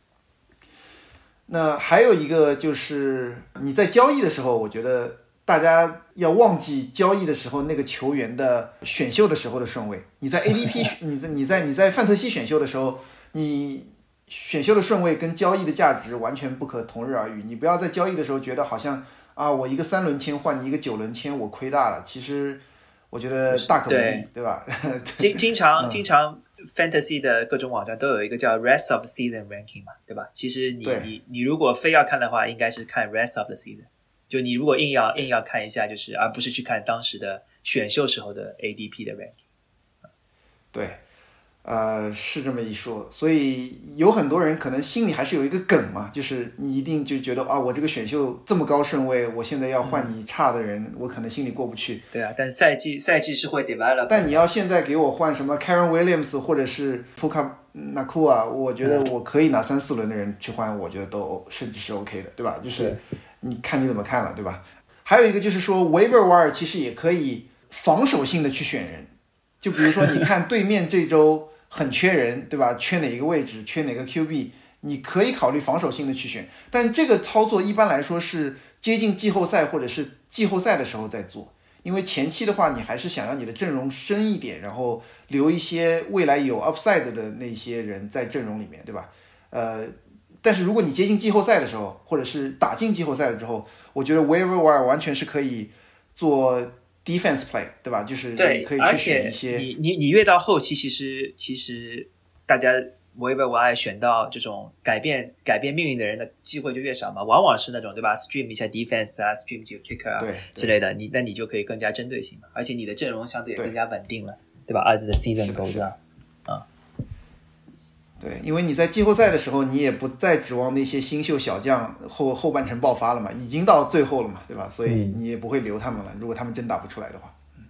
那还有一个就是你在交易的时候，我觉得大家要忘记交易的时候那个球员的选秀的时候的顺位。你在 A D P 你在你在你在范特西选秀的时候，你选秀的顺位跟交易的价值完全不可同日而语。你不要在交易的时候觉得好像啊，我一个三轮签换你一个九轮签，我亏大了。其实我觉得大可不必， 对, 对吧？ 经经常、嗯、经常 fantasy 的各种网站都有一个叫 rest of season ranking 嘛，对吧？其实你你你如果非要看的话，应该是看 rest of the season。就你如果硬要硬要看一下，就是而不是去看当时的选秀时候的 A D P 的 ranking。 对，呃，是这么一说，所以有很多人可能心里还是有一个梗嘛，就是你一定就觉得啊，我这个选秀这么高顺位，我现在要换你差的人，嗯、我可能心里过不去。 对啊，但赛季赛季是会 develop。 但你要现在给我换什么 Kyren Williams 或者是 Puka Nacua， 我觉得我可以拿三四轮的人去换，我觉得都甚至是 OK 的，对吧？就是你看你怎么看了，对吧？还有一个就是说 waiver wire 其实也可以防守性的去选人，就比如说你看对面这周很缺人，对吧？缺哪一个位置，缺哪个 Q B， 你可以考虑防守性的去选，但这个操作一般来说是接近季后赛或者是季后赛的时候再做，因为前期的话你还是想要你的阵容深一点，然后留一些未来有 upside 的那些人在阵容里面，对吧？呃但是如果你接近季后赛的时候，或者是打进季后赛了之后，我觉得 waiver wire 完全是可以做 defense play， 对吧？就是你可以去选一些。 你你你越到后期，其实其实大家 waiver wire 选到这种改变改变命运的人的机会就越少嘛，往往是那种对吧 ？stream 一下 defense 啊 ，stream 几个 kicker 啊之类的，你那你就可以更加针对性嘛，而且你的阵容相对也更加稳定了， 对, 对吧 ？As the season goes on， 啊。 对，因为你在季后赛的时候，你也不再指望那些新秀小将后后半程爆发了嘛，已经到最后了嘛，对吧？所以你也不会留他们了，如果他们真打不出来的话。嗯、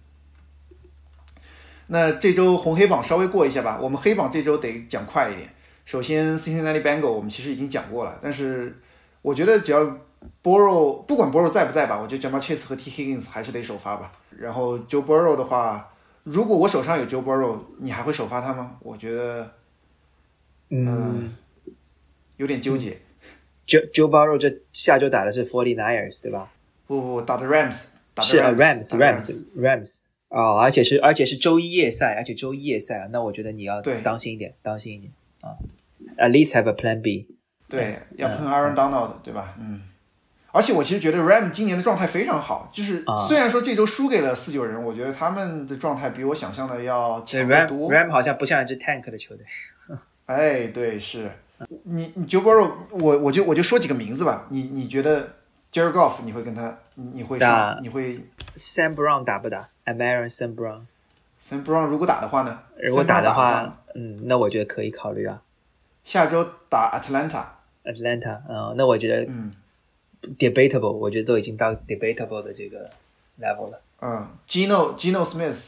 那这周红黑榜稍微过一下吧，我们黑榜这周得讲快一点。首先 Cincinnati Bengals 我们其实已经讲过了，但是我觉得只要 Burrow 不管 Burrow 在不在吧，我觉得 Ja'Marr Chase 和 T Higgins 还是得首发吧。然后 Joe Burrow 的话，如果我手上有 Joe Burrow， 你还会首发他吗？我觉得。嗯，有点纠结。 Joe Joe Burrow 这下周打的是 forty-niners 对吧？ 不不，打的 Rams， 打是 Rams Rams Rams 哦，而且是而且是周一夜赛，而且周一夜赛啊，那我觉得你要当心一点，当心一点啊。At least have a plan B。 对，要碰 Aaron Donald，嗯、对吧？嗯。而且我其实觉得 Ram 今年的状态非常好，就是虽然说这周输给了四九人，我觉得他们的状态比我想象的要强得多。 Ram, Ram 好像不像一支 tank 的球队。 哎，对，是你你 Joe Burrow， 我我就我就说几个名字吧，你你觉得 Jared Goff 你会跟他你会上你会 Sam Brown 打不打 ？Amarian Sam Brown。Sam Brown 如果打的话呢？ 如果打的话，嗯，那我觉得可以考虑啊。 下周打 Atlanta。Atlanta， 嗯，那我觉得嗯。debatable， 我觉得都已经到 debatable 的这个 level 了。 嗯 ，Geno Geno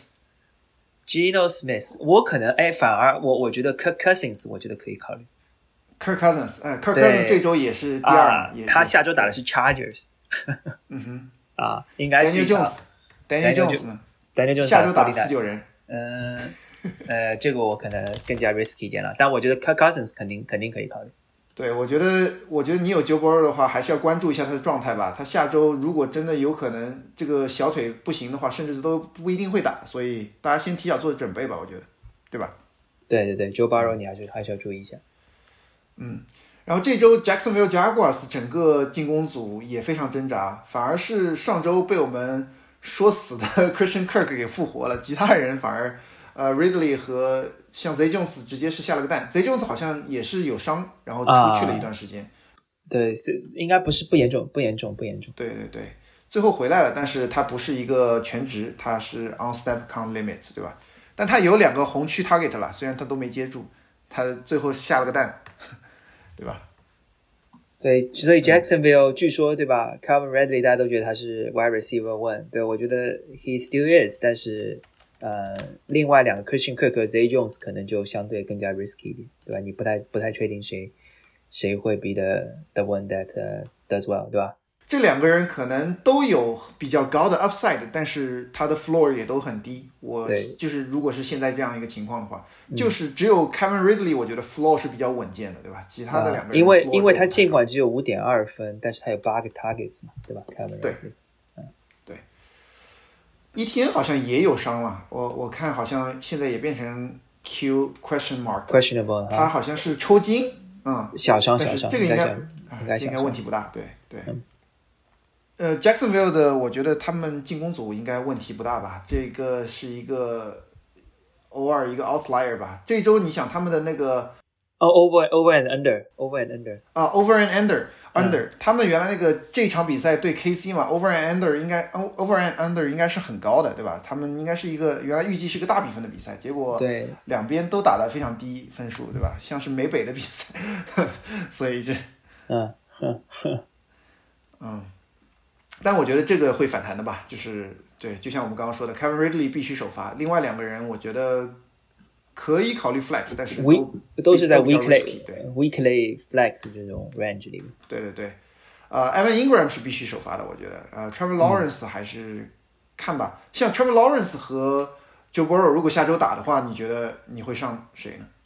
Smith，Geno Smith， 我可能哎，反而我我觉得 Kirk Cousins， 我觉得可以考虑。 Kirk Cousins， 哎 ，Kirk Cousins 这周也是第二， 啊、他下周打的是 Chargers。 嗯哼， 啊，应该是 Daniel Jones，Daniel Jones 呢 ？Daniel Jones 下周打四九人。 嗯，呃，这个我可能更加 risky 一点了，但我觉得 Kirk Cousins 肯定肯定可以考虑。 对，我觉得，我觉得你有 Joe Burrow 的话，还是要关注一下他的状态吧。他下周如果真的有可能这个小腿不行的话，甚至都不一定会打，所以大家先提早做准备吧，我觉得，对吧？ 对对对 ，Joe Burrow 你还是还是要注意一下。 嗯，然后这周 Jacksonville Jaguars 整个进攻组也非常挣扎，反而是上周被我们说死的 Christian Kirk 给复活了，其他人反而呃 Ridley 和像 Zay Jones 直接是下了个蛋 ，Zay Jones 好像也是有伤，然后出去了一段时间。 啊、对，是应该不是不严重，不严重，不严重。 对对对，最后回来了，但是他不是一个全职，他是 on snap count limit， 对吧？但他有两个红区 target 了，虽然他都没接住，他最后下了个蛋，对吧？ 对，所以 Jacksonville、嗯、据说对吧 ？Calvin Ridley 大家都觉得他是 wide receiver one， 对我觉得 he still is， 但是。呃，另外两个 Christian Kirk 和 Zay Jones 可能就相对更加 risky 一点，对吧？你不太不太确定谁谁会 be the the one that、uh, does well， 对吧？ 这两个人可能都有比较高的 upside， 但是他的 floor 也都很低。我就是如果是现在这样一个情况的话，就是只有 Calvin Ridley 我觉得 floor 是比较稳健的，对吧？其他的两个人、 啊、因为因为他尽管只有 五点二 分，但是他有八个 targets 嘛，对吧 ？Calvin Ridley。 对。E T N 好像也有伤了，我我看好像现在也变成 Q question mark questionable， 他好像是抽筋，嗯， 小伤小伤， 这个应该应该应该问题不大，对对。嗯、呃 ，Jacksonville 的我觉得他们进攻组应该问题不大吧，这个是一个偶尔一个 outlier 吧。这周你想他们的那个哦、oh, over over and under over and under 啊 over and under。under、嗯、他们原来那个这场比赛对 K C 嘛 over and under 应该 over and under 应该是很高的，对吧？他们应该是一个原来预计是个大比分的比赛，结果对两边都打得非常低分数，对吧？像是美北的比赛，所以这嗯嗯，但我觉得这个会反弹的吧，就是对，就像我们刚刚说的 Calvin Ridley 必须首发，另外两个人我觉得可以考虑 flex， 但是都, 都是在 weekly weekly flex 这种 range 里面。 对对对，呃 ，Evan Ingram 是必须首发的，我觉得。呃 ，Trevor Lawrence 还是看吧。嗯、像 Trevor Lawrence 和 Joe Burrow 如果下周打的话，你觉得你会上谁呢？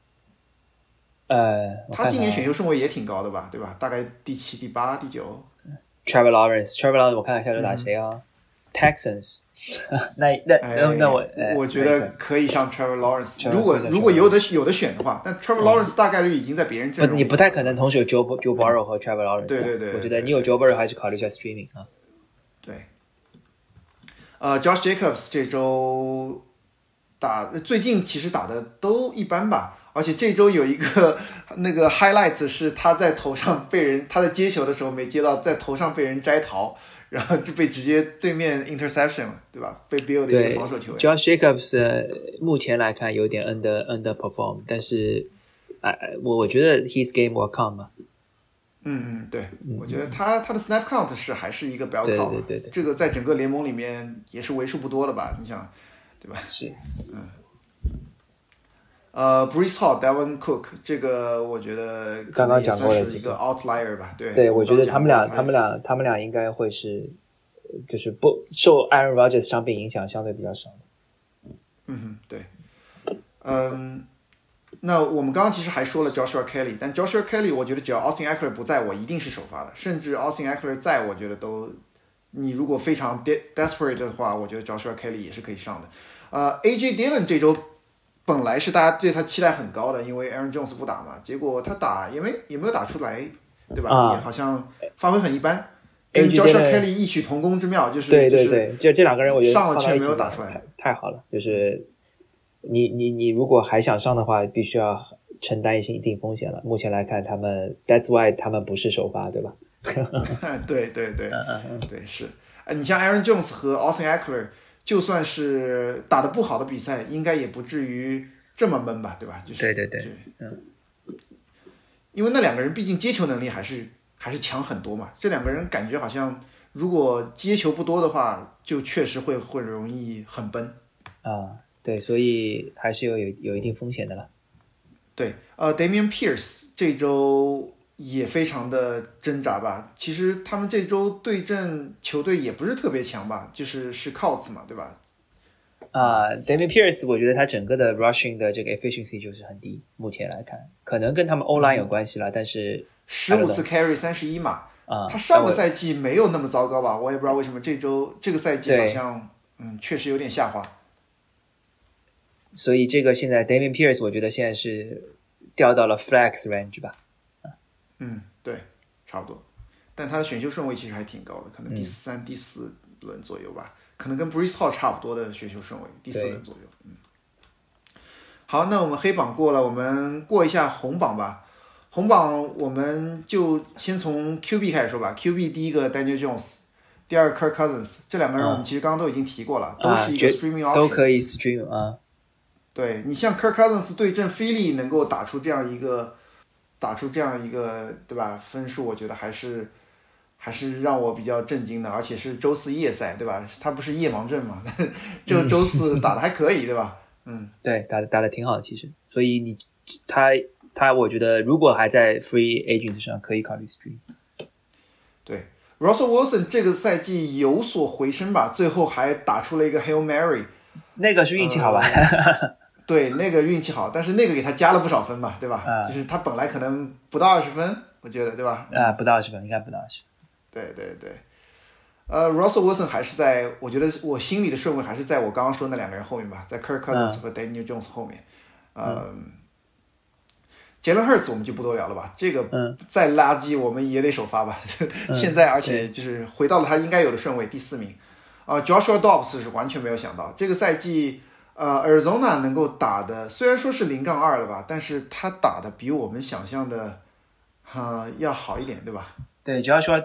呃， 他今年选秀顺位也挺高的吧，对吧？大概第七、第八、第九。 Trevor Lawrence，Trevor Lawrence， 我看看下周打谁啊？嗯Texans， 那那、哎、那我、 哎、我觉得可以上 Trevor Lawrence。如果如果有的有的选的话，但 Trevor Lawrence 大概率已经在别人阵容、嗯。不，你不太可能同时有 Joe Joe Burrow 和 Trevor Lawrence。 对对对， 我觉得你有 Joe Burrow 还是考虑一下 streaming 啊。 对。呃 ，Josh Jacobs 这周打最近其实打的都一般吧，而且这周有一个那个 highlight 是他在头上被人他在接球的时候没接到，在头上被人摘桃。然后就被直接对面 interception 了，对吧？被 Bill 的一个防守球员。 Josh Jacobs、呃、目前来看有点 under underperform， 但是，呃，我我觉得 his game will come 嘛。 嗯嗯，对，嗯、我觉得他他的 snap count 是还是一个 bell cow， 对对对对， 这个在整个联盟里面也是为数不多的吧？你想，对吧？ 是， 嗯。呃 ，Breece Hall、Dalvin Cook 这个我觉得刚刚讲过了一个 outlier 吧，对。 对，我觉得他们俩，他们俩，他们俩应该会是，就是不受 Aaron Rodgers 伤病影响相对比较少的。 嗯哼，对。嗯，那我们刚刚其实还说了 Joshua Kelly， 但 Joshua Kelly 我觉得只要 Austin Eckler 不在，我一定是首发的，甚至 Austin Eckler 在，我觉得都你如果非常 de desperate 的话，我觉得 Joshua Kelly 也是可以上的。呃 ，A J Dillon 这周本来是大家对他期待很高的，因为 Aaron Jones 不打嘛，结果他打也没也没有打出来，对吧？ 啊、 也好像发挥很一般，跟 Joshua Kelly 异曲同工之妙，就是对对对， 就就这两个人我觉得上了却没有打出来， 太, 太好了。就是你你你如果还想上的话，必须要承担一些一定风险了。目前来看，他们 That's why 他们不是首发，对吧？ 对对对对是。你像 Aaron Jones 和 Austin Eckler， 就算是打得不好的比赛，应该也不至于这么闷吧，对吧？就是对对对，嗯， 因为那两个人毕竟接球能力还是还是强很多嘛。这两个人感觉好像，如果接球不多的话，就确实会会容易很崩啊。对，所以还是有有有一定风险的了。 对，呃 ，Damian Pierce 这周也非常的挣扎吧。其实他们这周对阵球队也不是特别强吧，就是是 Colts 嘛，对吧？ 啊、uh, ，Damian Pierce 我觉得他整个的 rushing 的这个 efficiency 就是很低，目前来看，可能跟他们 O-line 有关系了，嗯、但是十五次 carry 三十一码， 啊、uh, 他上个赛季没有那么糟糕吧？我也不知道为什么这周这个赛季好像嗯确实有点下滑。 所以这个现在 Damian Pierce 我觉得现在是掉到了 flex range 吧。 嗯，对，差不多。但他的选秀顺位其实还挺高的，可能第三、嗯、第四轮左右吧，可能跟 Breece Hall 差不多的选秀顺位，第四轮左右。嗯。好，那我们黑榜过了，我们过一下红榜吧。红榜我们就先从 Q B 开始说吧。Q B 第一个 Daniel Jones， 第二个 Kirk Cousins， 这两个人我们其实刚刚都已经提过了， 嗯、 都是一个 streaming option，、 啊、都可以 stream 啊。 对，你像 Kirk Cousins 对阵菲利能够打出这样一个。打出这样一个对吧分数，我觉得还是还是让我比较震惊的，而且是周四夜赛对吧？他不是夜盲症嘛，这个周四打的还可以对吧？嗯， 对，打的打的挺好的其实，所以你他他我觉得如果还在 free agent 上可以考虑 stream。 对 ，Russell Wilson 这个赛季有所回升吧，最后还打出了一个 Hail Mary， 那个是运气好吧？ 呃对，那个运气好，但是那个给他加了不少分吧，对吧？ 啊、 就是他本来可能不到二十分，我觉得，对吧？ 啊，不到二十分，应该不到二十。 对对对，呃 ，Russell Wilson 还是在，我觉得我心里的顺位还是在我刚刚说那两个人后面吧，在 Kirk Cousins 和 Daniel Jones 后面。呃、嗯、，Jalen Hurts 我们就不多聊了吧，这个再垃圾我们也得首发吧。嗯、现在而且就是回到了他应该有的顺位，第四名。啊、呃、，Joshua Dobbs 是完全没有想到这个赛季。呃 ，Arizona 能够打的虽然说是零杠二了吧，但是他打的比我们想象的，呃，要好一点，对吧？ 对，主要说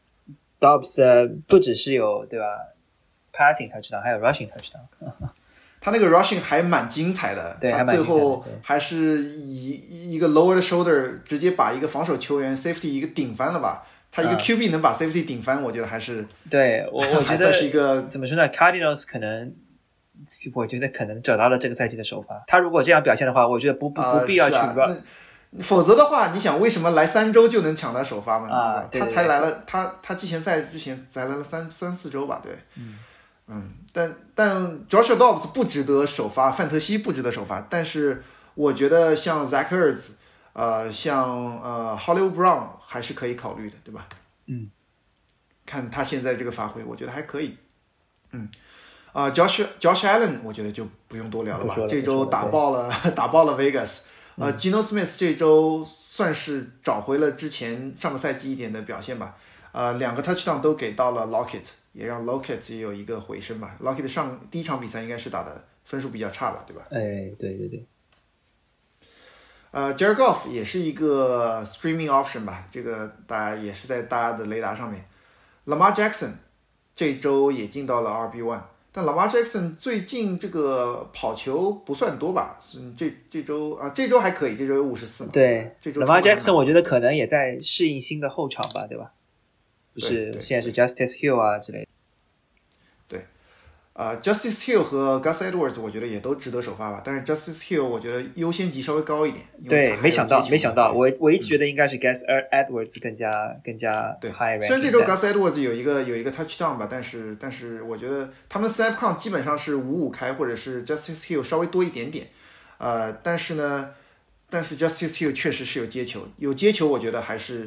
Dobbs、呃、不只是有对吧 ，passing touchdown， 还有 rushing touchdown。 他那个 rushing 还蛮精彩的， 对， 他最后还是以一个 lower shoulder 直接把一个防守球员 safety 一个顶翻了吧。他一个 Q B 能把 safety 顶翻，嗯、我觉得还是对我我觉得是一个怎么说呢 ，Cardinals 可能。我觉得可能找到了这个赛季的首发。他如果这样表现的话，我觉得不不不必要去 run、 呃啊、否则的话，你想为什么来三周就能抢到首发嘛？ 啊，对对对， 他才来了，他他季前赛之前才来了三三四周吧？对， 嗯嗯，但但 Joshua Dobbs 不值得首发，范特西不值得首发，但是我觉得像 Zach Ertz， 呃，像呃 Hollywood Brown 还是可以考虑的，对吧？ 嗯， 看他现在这个发挥，我觉得还可以。嗯。啊、uh, ，Josh Josh Allen， 我觉得就不用多聊了吧。 了这周打爆了，打爆了 Vegas。呃、uh, ，Geno Smith 这周算是找回了之前上个赛季一点的表现吧。呃，两个 touchdown 都给到了 Lockett， 也让 Lockett 也有一个回升吧。Lockett 上第一场比赛应该是打的分数比较差吧，对吧？ 哎，对对对。 呃 ，Jared Goff 也是一个 streaming option 吧，这个大家也是在大家的雷达上面。Lamar Jackson 这周也进到了 R B 一。但 Lamar Jackson 最近这个跑球不算多吧？这这周啊，这周还可以，这周有五十四嘛。 对， 这周 Lamar Jackson 我觉得可能也在适应新的后场吧，对吧？就是现在是 Justice Hill 啊之类的。 对，呃 ，Justice Hill 和 Gus Edwards 我觉得也都值得首发吧，但是 Justice Hill 我觉得优先级稍微高一点。 对，没想到，没想到，我我一直觉得应该是 Gus Edwards 更加更加 high rank。 虽然这周 Gus Edwards 有一个有一个 touchdown 吧，但是但是我觉得他们 snap count 基本上是五五开，或者是 Justice Hill 稍微多一点点。呃，但是呢，但是 Justice Hill 确实是有接球，有接球，我觉得还是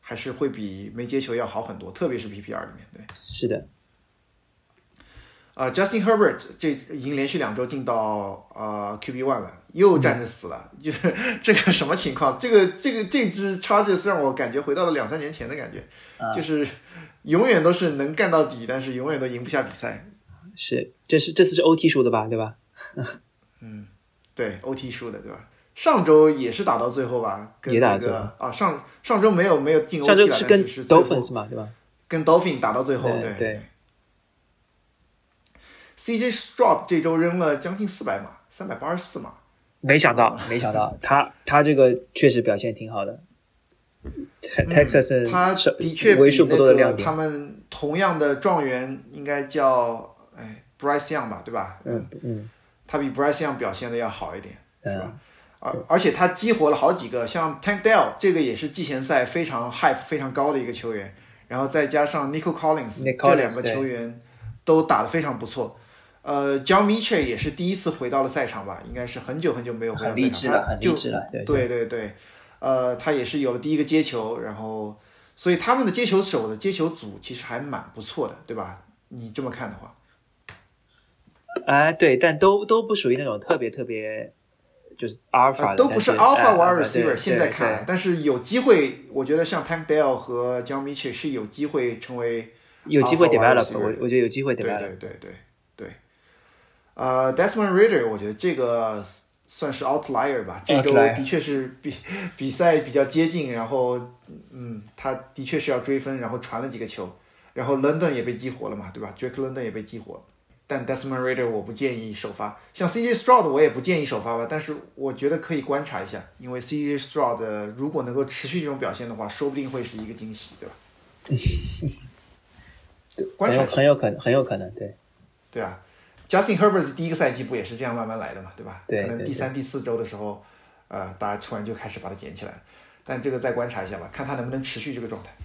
还是会比没接球要好很多，特别是 P P R 里面。对， 是的。 呃 ，Justin Herbert 这已经连续两周进到呃 Q B 一 了，又站着死了，嗯、就是这个什么情况？这个这个这支 Chargers 让我感觉回到了两三年前的感觉，啊、就是永远都是能干到底，但是永远都赢不下比赛。 是，这是这次是 O T 输的吧？对吧？ 嗯，对 ，O T 输的，对吧？上周也是打到最后吧，跟那个、 也打最后啊，上上周没有没有进 O T 了， 上周是跟 Dolphins 嘛，对吧？ 跟 Dolphin 打到最后，对对。 C J Stroud 这周扔了将近四百码，三百八十四码。 没想到，没想到他他这个确实表现挺好的。Texas、 嗯、他的确为数不多的亮点。 他们同样的状元应该叫哎 Bryce Young 吧，对吧？ 嗯嗯， 他比 Bryce Young 表现的要好一点， 嗯、 是吧？而而且他激活了好几个，像 Tank Dell 这个也是季前赛非常 hype 非常高的一个球员，然后再加上 Nico Collins， 这两个球员都打得非常不错。呃 ，John Mitchell 也是第一次回到了赛场吧，应该是很久很久没有回到赛场， 很励志了，很励志了。 对对对对，呃，他也是有了第一个接球，然后所以他们的接球手的接球组其实还蛮不错的，对吧？你这么看的话， 啊、呃，对，但都都不属于那种特别特别就是 alpha 的、 呃、都不是 alpha wide receiver、 呃、 现在看，但是有机会，我觉得像 Tank Dell 和 John Mitchell 是有机会成为有机会 develop， 我我觉得有机会 develop， 对对对对对。呃、uh, ，Desmond Ridder， 我觉得这个算是 outlier 吧。这周的确是比比赛比较接近，然后嗯，他的确是要追分，然后传了几个球，然后 London 也被激活了嘛，对吧 ？Drake London 也被激活了，但 Desmond Ridder 我不建议首发，像 C J Stroud 我也不建议首发吧，但是我觉得可以观察一下，因为 C J Stroud 如果能够持续这种表现的话，说不定会是一个惊喜，对吧？ 对，观察很有可能，很有可能，对， 对啊。Justin Herbert 第一个赛季不也是这样慢慢来的嘛，对吧？ 对， 可能第三、第四周的时候，呃，大家突然就开始把它捡起来了。但这个再观察一下吧，看他能不能持续这个状态。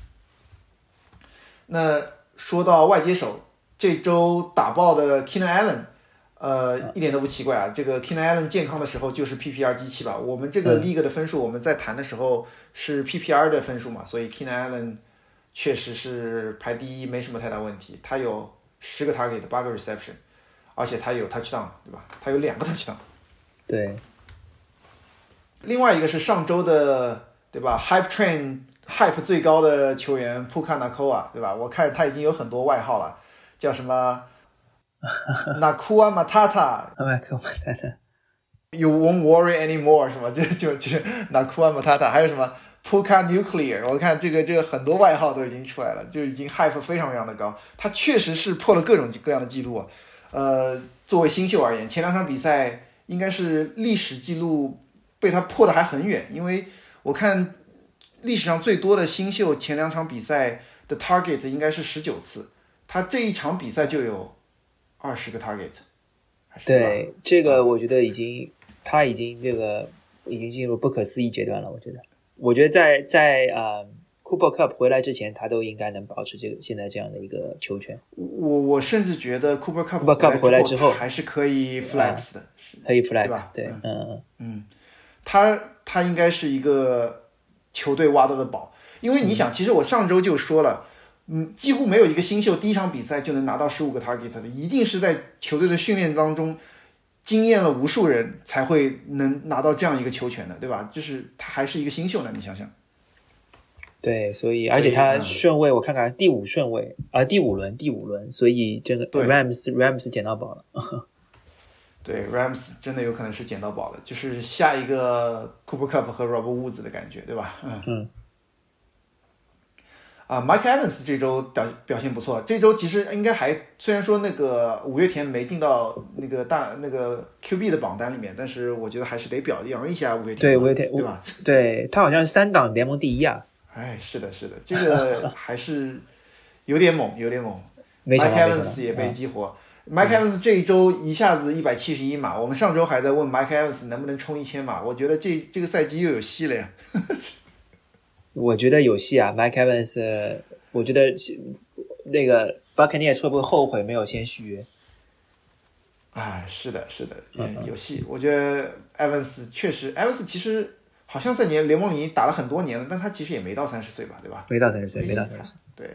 那说到外接手，这周打爆的 Keenan Allen， 呃，一点都不奇怪啊。这个 Keenan Allen 健康的时候就是 P P R 机器吧。我们这个 league 的分数，我们在谈的时候是 P P R 的分数嘛，所以 Keenan Allen 确实是排第一，没什么太大问题。他有十个 target， 八个 reception。而且他有 touchdown， 对吧？他有两个 touchdown。 对。 另外一个是上周的，对吧 ？Hype Train Hype 最高的球员 Puka Nacua， 对吧？我看他已经有很多外号了，叫什么 Nacua Matata。Nacua Matata。You won't worry anymore， 是吧？就就就 Nacua Matata， 还有什么 Puka Nuclear？ 我看这个这个很多外号都已经出来了，就已经 Hype 非常非常的高。他确实是破了各种各样的记录啊。呃，作为新秀而言，前两场比赛应该是历史记录被他破的还很远，因为我看历史上最多的新秀前两场比赛的 target 应该是十九次，他这一场比赛就有二十个 target。 对，这个我觉得已经他已经这个已经进入不可思议阶段了，我觉得，我觉得在在呃。Cooper Kupp 回来之前，他都应该能保持这个现在这样的一个球权。 我我甚至觉得 Cooper Kupp 回来之后还是可以 flex 的，啊、 可以 flex， 对吧？ 对，嗯嗯嗯，他他应该是一个球队挖到的宝，因为你想，嗯、其实我上周就说了，嗯，几乎没有一个新秀第一场比赛就能拿到十五个 target 的，一定是在球队的训练当中经验了无数人才会能拿到这样一个球权的，对吧？就是他还是一个新秀呢，你想想。 对，所以而且他顺位我看看第五顺位啊、呃，第五轮第五轮，所以这个 Rams Rams 捡到宝了。 对 ，Rams 真的有可能是捡到宝了，就是下一个 Cooper Kupp 和 Robert Woods 的感觉，对吧？嗯嗯。 啊 ，Mike Evans 这周表表现不错，这周其实应该还虽然说那个五月天没进到那个大那个 Q B 的榜单里面，但是我觉得还是得表扬一下五月天， 对五月天， 对吧？ 对他好像是三档联盟第一啊。 哎，是的，是的，这个还是有点猛，有点猛。 Mike Evans 也被激活、嗯、，Mike Evans 这一周一下子一百七十一码、嗯，我们上周还在问 Mike Evans 能不能冲一千码，我觉得这这个赛季又有戏了呀。 我觉得有戏啊 ，Mike Evans， 我觉得那个 Buccaneers 会不会后悔没有先续约？ 哎，是的，是的，嗯，有戏。我觉得 Evans 确实 ，Evans 其实。 好像在联联盟里打了很多年了，但他其实也没到三十岁吧，对吧？ 没到三十岁，没到三十岁。 对。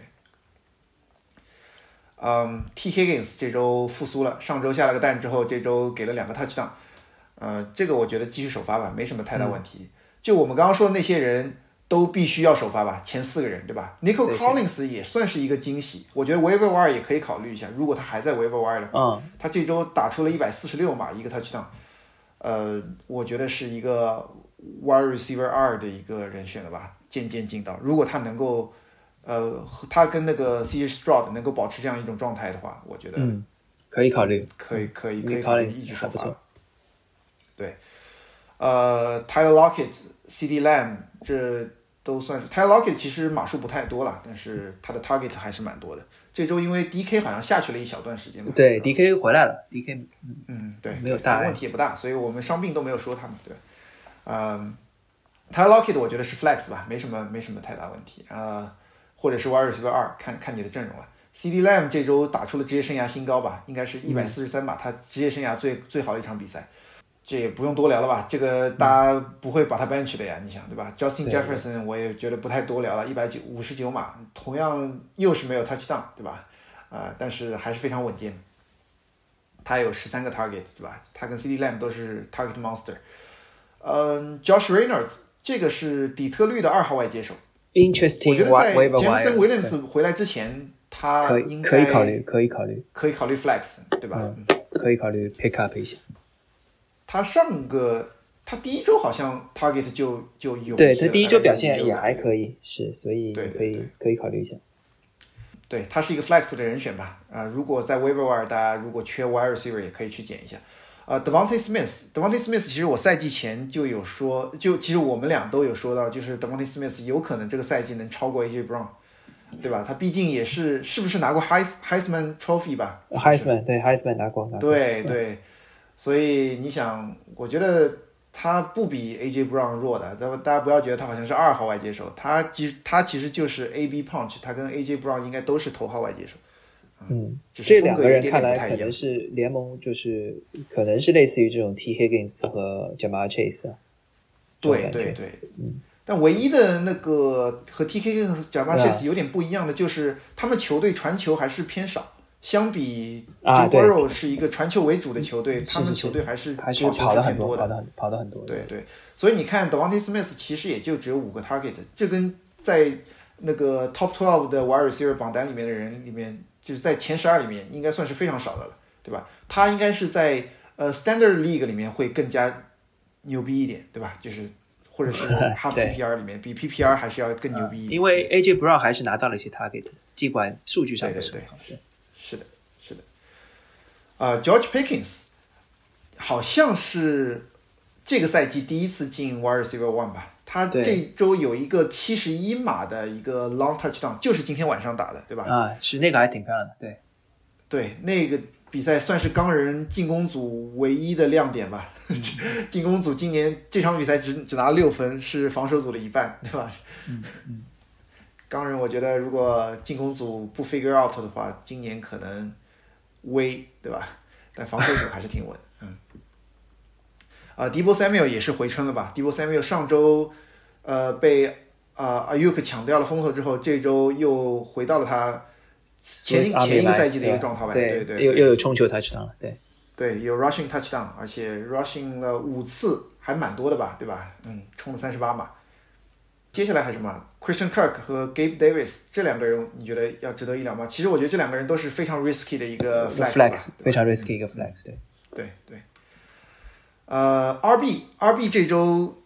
嗯 ，T. Higgins 这周复苏了，上周下了个蛋之后，这周给了两个 touchdown， 呃，这个我觉得继续首发吧，没什么太大问题。嗯、就我们刚刚说的那些人都必须要首发吧，前四个人对吧 ？Nico Collins 也算是一个惊喜，我觉得 waiver wire 也可以考虑一下，如果他还在 waiver wire 的话，嗯、他这周打出了一百四十六码，一个 touchdown， 呃，我觉得是一个 wide receiver 二的一个人选了吧，渐渐进到，如果他能够。呃，他跟那个 C J Stroud 能够保持这样一种状态的话，我觉得嗯，可以考虑， 可以可以可以考虑一直首发。 对，呃 ，Tyler Lockett、C D Lamb 这都算是 Tyler Lockett 其实码数不太多了，但是他的 target 还是蛮多的。这周因为 D K 好像下去了一小段时间嘛， 对 ，D K 回来了 ，D K 嗯对， 没有大问题也不大，所以我们伤病都没有说他们对，嗯、呃、，Tyler Lockett 我觉得是 flex 吧，没什么没什么太大问题啊。呃或者是 wide receiver 二，看看你的阵容了。C D Lamb 这周打出了职业生涯新高吧，应该是一百四十三码，嗯、他职业生涯最最好的一场比赛，这也不用多聊了吧？这个大家不会把他 bench 的呀，你想对吧 ？Justin Jefferson 我也觉得不太多聊了，一百五十九码，同样又是没有 touchdown 对吧？啊、呃，但是还是非常稳健。他有十三个 target 对吧？他跟 C D Lamb 都是 target monster。嗯 ，Josh Reynolds 这个是底特律的二号外接手。 Interesting， 我觉得在 Jameson Williams 回来之前，他应该可以考虑，可以考虑， 可以考虑 flex， 对吧？ 嗯，可以考虑 pick up 一下。 他上个他第一周好像 target 就就有， 对他第一周表现也还可以，是，所以可以对对对可以考虑一下。 对，他是一个 flex 的人选吧？啊、呃，如果在 waiver wire 大家如果缺 wide receiver 也可以去捡一下。呃 ，Devontae Smith，Devontae Smith 其实我赛季前就有说，就其实我们俩都有说到，就是 Devontae Smith 有可能这个赛季能超过 A J Brown， 对吧？他毕竟也是是不是拿过 Heis Heisman Trophy 吧 ？Heisman 对 Heisman 拿过，拿过对对，所以你想，我觉得他不比 A J Brown 弱的，大家不要觉得他好像是二号外接手，他其实他其实就是 A B Punch， 他跟 A J Brown 应该都是头号外接手。 嗯， 这两个人看来可能是联盟，就是可能是类似于这种 T Higgins 和 Ja'Marr Chase 啊。 对对对，嗯。但唯一的那个和 T Higgins 和 Ja'Marr Chase 有点不一样的就是，他们球队传球还是偏少，相比 Joe Burrow 是一个传球为主的球队， 啊、 他们球队还是还是跑的很多的，跑的跑的很多。 对对，所以你看 Devontae Smith 其实也就只有五个 target， 这跟在那个 Top 十二的 wide receiver 榜单里面的人里面。就是在前十二里面应该算是非常少的了，对吧？他应该是在呃 Standard League 里面会更加牛逼一点，对吧？就是或者是 Half P P R 里面比 P P R 还是要更牛逼一点。 嗯、因为 A J Brown 还是拿到了一些 target， 尽管数据上不是很好。 对对对，是的，是的。啊、呃、，George Pickens 好像是这个赛季第一次进 Wide Receiver One 吧？他这周有一个七十一码的一个 long touchdown， 就是今天晚上打的，对吧？ 啊，是那个还挺漂亮的，对。 对，那个比赛算是钢人进攻组唯一的亮点吧。嗯、进攻组今年这场比赛只只拿六分，是防守组的一半，对吧？ 嗯嗯。 钢人我觉得如果进攻组不 figure out 的话，今年可能危，对吧？但防守组还是挺稳，嗯。啊、呃、，Deebo Samuel 也是回春了吧 ？Deebo Samuel 上周呃被啊 Ayuk 抢掉了风头之后，这周又回到了他前前一个赛季的一个状态吧？对对对， 又又有冲球 touchdown 了，对对，有 rushing touchdown， 而且 rushing 了五次，还蛮多的吧？对吧？嗯，冲了三十八码。接下来还是什么 ？Christian Kirk 和 Gabe Davis 这两个人，你觉得要值得一聊吗？其实我觉得这两个人都是非常 risky 的一个 flex，, flex 非常 risky 一个 flex， 对对对。呃 ，R B R B 这周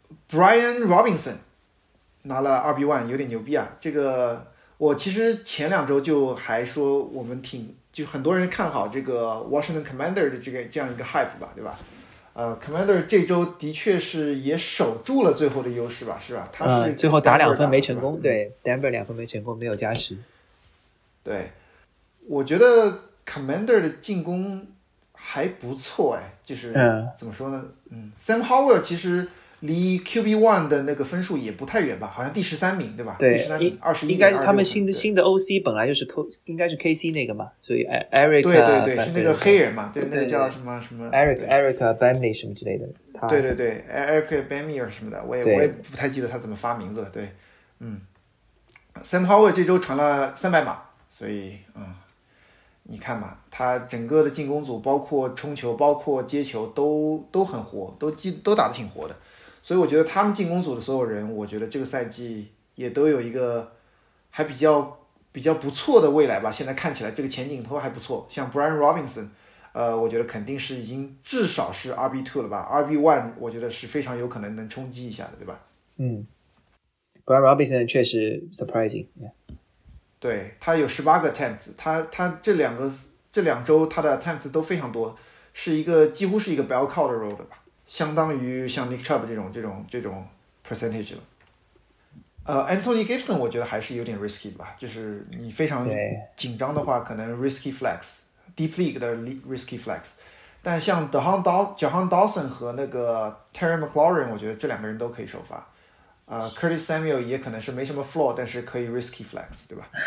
Brian Robinson 拿了 R B 一， 有点牛逼啊！这个我其实前两周就还说我们挺就很多人看好这个 Washington Commander 的这个这样一个 hype 吧，对吧？呃 ，Commander 这周的确是也守住了最后的优势吧，是吧？他是、 嗯、最后打两分没成功，对 Denver 两分没成功，没有加时。 对，我觉得 Commander 的进攻还不错哎，就是、嗯、怎么说呢？嗯 ，Sam Howell 其实离 Q B 一 的那个分数也不太远吧，好像第十三名对吧？ 对， 第十三名，二十一， 应该是他们新的新的 O C 本来就是 K， 应该是 K C 那个嘛，所以 Eric 对对对，是那个黑人嘛，对，那个叫什么什么 Eric Eric Bamley 什么之类的， 对对对 Eric Bamley 什么的，我也我也不太记得他怎么发名字了，对，嗯 ，Sam Howell 这周成了三百码，所以嗯。你看嘛，他整个的进攻组，包括冲球，包括接球，都都很活，都都打得挺活的。所以我觉得他们进攻组的所有人，我觉得这个赛季也都有一个还比较比较不错的未来吧。现在看起来这个前景都还不错。像 Brian Robinson， 呃，我觉得肯定是已经至少是 R B 二 了吧 ，R B 一 我觉得是非常有可能能冲击一下的，对吧？ 嗯 ，Brian Robinson 确实 surprising。Yeah. 对，他有十八个 attempts， 他他这两个这两周他的 attempts 都非常多，是一个几乎是一个 bell cow 的 role 的吧，相当于像 Nick Chubb 这种这种这种 percentage 了。呃 ，Anthony Gibson 我觉得还是有点 risky 的吧，就是你非常紧张的话，可能 risky flex，deep league 的 risky flex。但像 Jahan Dawson 和那个 Terry McLaurin， 我觉得这两个人都可以首发。呃、uh, ，Curtis Samuel 也可能是没什么 floor， 但是可以 risky flex， 对吧？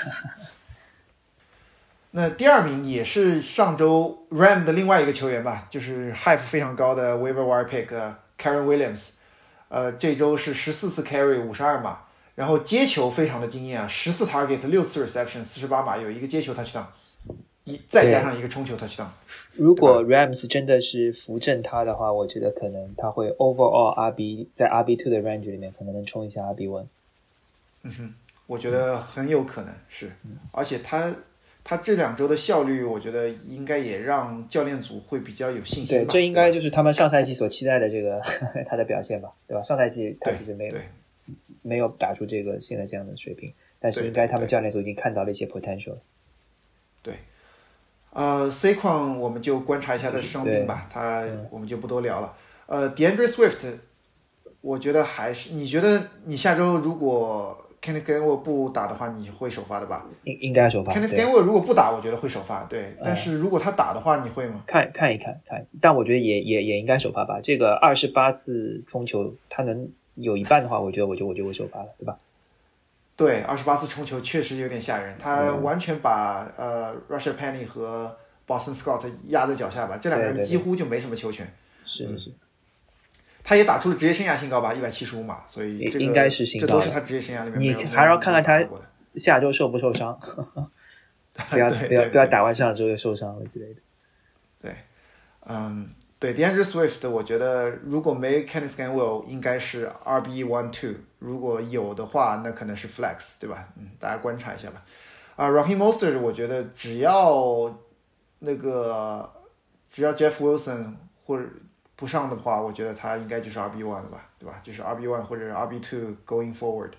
那第二名也是上周 Ram 的另外一个球员吧，就是 hype 非常高的 waiver wire pick、uh, Karen Williams， 呃，这周是十四次 carry 五十二码，然后接球非常的惊艳啊，十次 target 六次 reception 四十八码，有一个接球 touchdown， 一再加上一个冲球 touchdown。 如果 Rams 真的是扶正他的话，我觉得可能他会 overall R B 在 R B 二 的 range 里面可能能冲一下 R B 一。 嗯哼，我觉得很有可能是，而且他他这两周的效率，我觉得应该也让教练组会比较有信心吧。 对，这应该就是他们上赛季所期待的这个他的表现吧，对吧？上赛季他其实没有没有打出这个现在这样的水平，但是应该他们教练组已经看到了一些 potential。 对。呃 ，C 框我们就观察一下他的伤病吧，他我们就不多聊了。呃 ，DeAndre Swift， 我觉得还是，你觉得你下周如果 Kenneth Gainwell 不打的话，你会首发的吧？ 应应该首发。 Kenneth Gainwell 如果不打，我觉得会首发，对。但是如果他打的话，你会吗？ 看看一看看，但我觉得也也也应该首发吧。这个二十八次冲球，他能有一半的话，我觉得我就我就会首发了，对吧？ 对，二十八次冲球确实有点吓人，他完全把、嗯、呃 Rashard Penny 和 Boston Scott 压在脚下吧，这两个人几乎就没什么球权。 是是是、嗯， 他也打出了职业生涯新高吧，一百七十五码，所以这个应该是新高， 这都是他职业生涯里面没有。 你还要看看他下周受不受伤，不要不要不要打完上周又受伤了之类的。 对，嗯。对 DeAndre Swift 我觉得如果没 Kenneth Gainwell 应该是 R B 一 二， 如果有的话那可能是 Flex， 对吧？嗯，大家观察一下吧。啊 Raheem Mostert 我觉得只要那个只要 Jeff Wilson 或者不上的话，我觉得他应该就是 R B 一 了吧，对吧？就是 R B 一 或者 R B 二 going forward。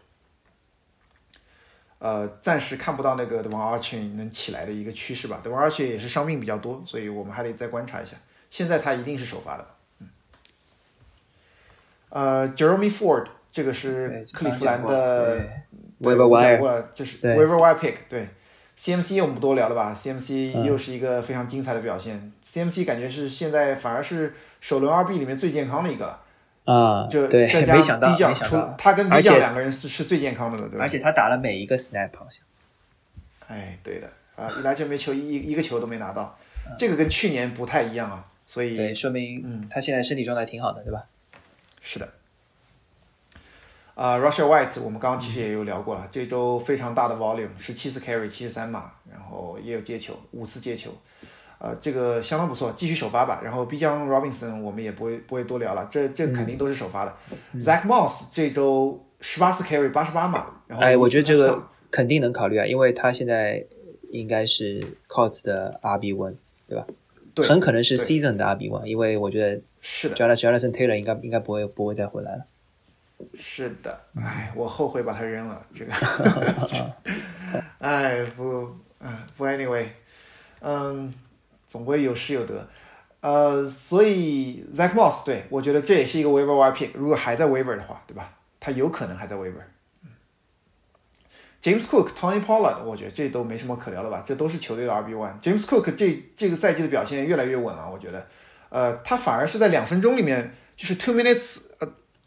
呃，暂时看不到那个 Devon Achane 能起来的一个趋势吧。Devon Achane 也是伤病比较多，所以我们还得再观察一下。现在他一定是首发的，嗯，呃 ，Jeremy Ford 这个是克利夫兰的 waiver wire， 就是 waiver wire pick， 对 ，C M C 我们不多聊了吧 ，C M C 又是一个非常精彩的表现、嗯、，C M C 感觉是现在反而是首轮 R B 里面最健康的一个啊， 就对， 再加上 B 将， 他跟 B 将两个人是是最健康的了，对吧？ 而且他打了每一个 snap 好像， 哎，对的啊，一来这枚球一一个球都没拿到，嗯、这个跟去年不太一样啊。所以对，说明嗯，他现在身体状态挺好的，对吧？ 是的。啊、uh, ，Rashard White 我们刚刚其实也有聊过了，这周非常大的 volume， 十七次 carry， 七十三码，然后也有接球，五次接球，呃，这个相当不错，继续首发吧。然后 Bijan Robinson 我们也不会不会多聊了，这这肯定都是首发的。嗯、Zach Moss 这周十八次 carry， 八十八码，然后哎，我觉得这个肯定能考虑啊，因为他现在应该是 Colts 的 R B 一， 对吧？ 对， 很可能是 season 的 R B 一， 因为我觉得是的 Jonathan Taylor 应该应该不会不会再回来了。 是的，哎，我后悔把他扔了，这个，哎，不，嗯，不 ，anyway， 嗯，总归有失有得，呃，所以 Zach Moss 对我觉得这也是一个 waiver wire pick， 如果还在 waiver 的话，对吧？他有可能还在 waiver。James Cook、Tony Pollard 我觉得这都没什么可聊的吧，这都是球队的 R B 一。James Cook 这这个赛季的表现越来越稳了，我觉得，呃，他反而是在两分钟里面，就是 two minutes， 呃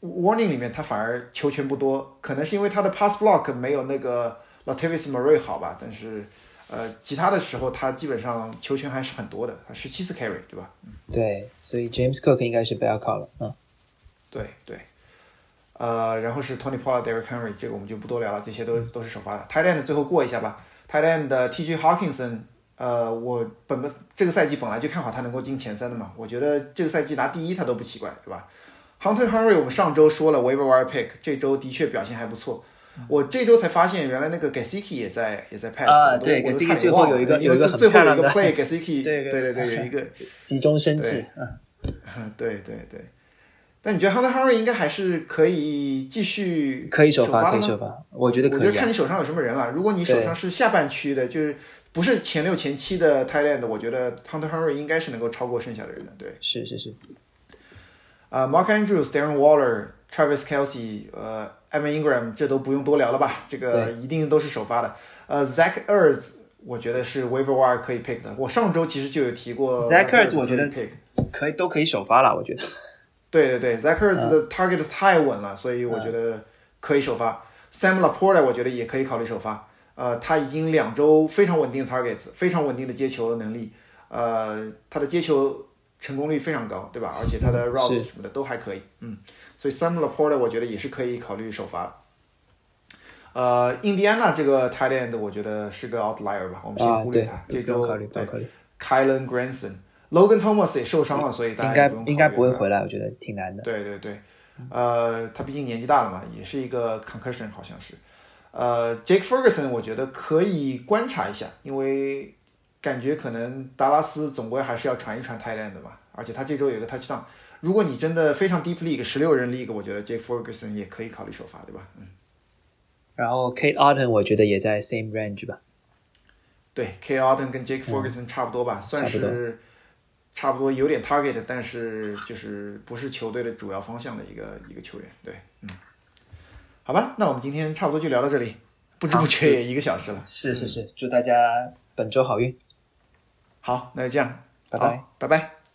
warning 里面他反而球权不多，可能是因为他的 pass block 没有那个 Latavius Murray 好吧，但是呃其他的时候他基本上球权还是很多的，他十七次 carry 对吧？嗯， 对，所以 James Cook 应该是不要靠了，嗯， 对对。呃，然后是 Tony Pollard、Derrick Henry， 这个我们就不多聊了，这些都都是首发的。Tight end 最后过一下吧。Tight end 的 T J Hawkinson， 呃，我本个这个赛季本来就看好他能够进前三的嘛，我觉得这个赛季拿第一他都不奇怪，对吧 ？Hunter Henry 我们上周说了 waiver wire pick， 这周的确表现还不错。我这周才发现原来那个 Gesicki 也在也在 Pats， 啊，对 Gesicki 最后有一个有一个最后有一个 play Gesicki， 对对对对，有一个急中生智， 嗯，对对对。但你觉得 Hunter Henry 应该还是可以继续可以首发的吗？ 可以首发，我觉得可以、啊。 我觉得看你手上有什么人了。如果你手上是下半区的，就是不是前六前七的 tight end， 我觉得 Hunter Henry 应该是能够超过剩下的人的。对， 是是是。 啊、uh, ，Mark Andrews、Darren Waller、Travis Kelce， 呃 ，Evan Ingram 这都不用多聊了吧？这个一定都是首发的。呃 ，Zach Ertz 我觉得是 waiver wire 可以 pick 的。我上周其实就有提过 Zach Ertz， 我觉得 pick 可以都可以首发了，我觉得。 对对对 ，Zach Ertz 的 target 太稳了，所以我觉得可以首发。Sam Laporta 我觉得也可以考虑首发。呃，他已经两周非常稳定的 target， 非常稳定的接球能力，呃，他的接球成功率非常高，对吧？而且他的 route 什么的都还可以，嗯，所以 Sam Laporta 我觉得也是可以考虑首发。呃，印第安纳这个 tight end 我觉得是个 outlier 吧，我们先忽略他。 啊、 这周考虑对 Kylen Granson。Logan Thomas 也受伤了，所以大家应该应该不会回来，我觉得挺难的。 对对对，呃，他毕竟年纪大了嘛，也是一个 concussion 好像是。呃 ，Jake Ferguson 我觉得可以观察一下，因为感觉可能达拉斯总归还是要传一传 tight end 的嘛，而且他这周有一个 touchdown。如果你真的非常 deep league 十六人 league， 我觉得 Jake Ferguson 也可以考虑首发，对吧？嗯。 然后 Kate Otton 我觉得也在 same range 吧。 对 ，Kate Otton 跟 Jake Ferguson 差不多吧，嗯、算是。差不多有点 target， 但是就是不是球队的主要方向的一个一个球员，对，嗯，好吧，那我们今天差不多就聊到这里，不知不觉也一个小时了。 是是是，祝大家本周好运。 好，那就这样， 拜拜， 拜拜。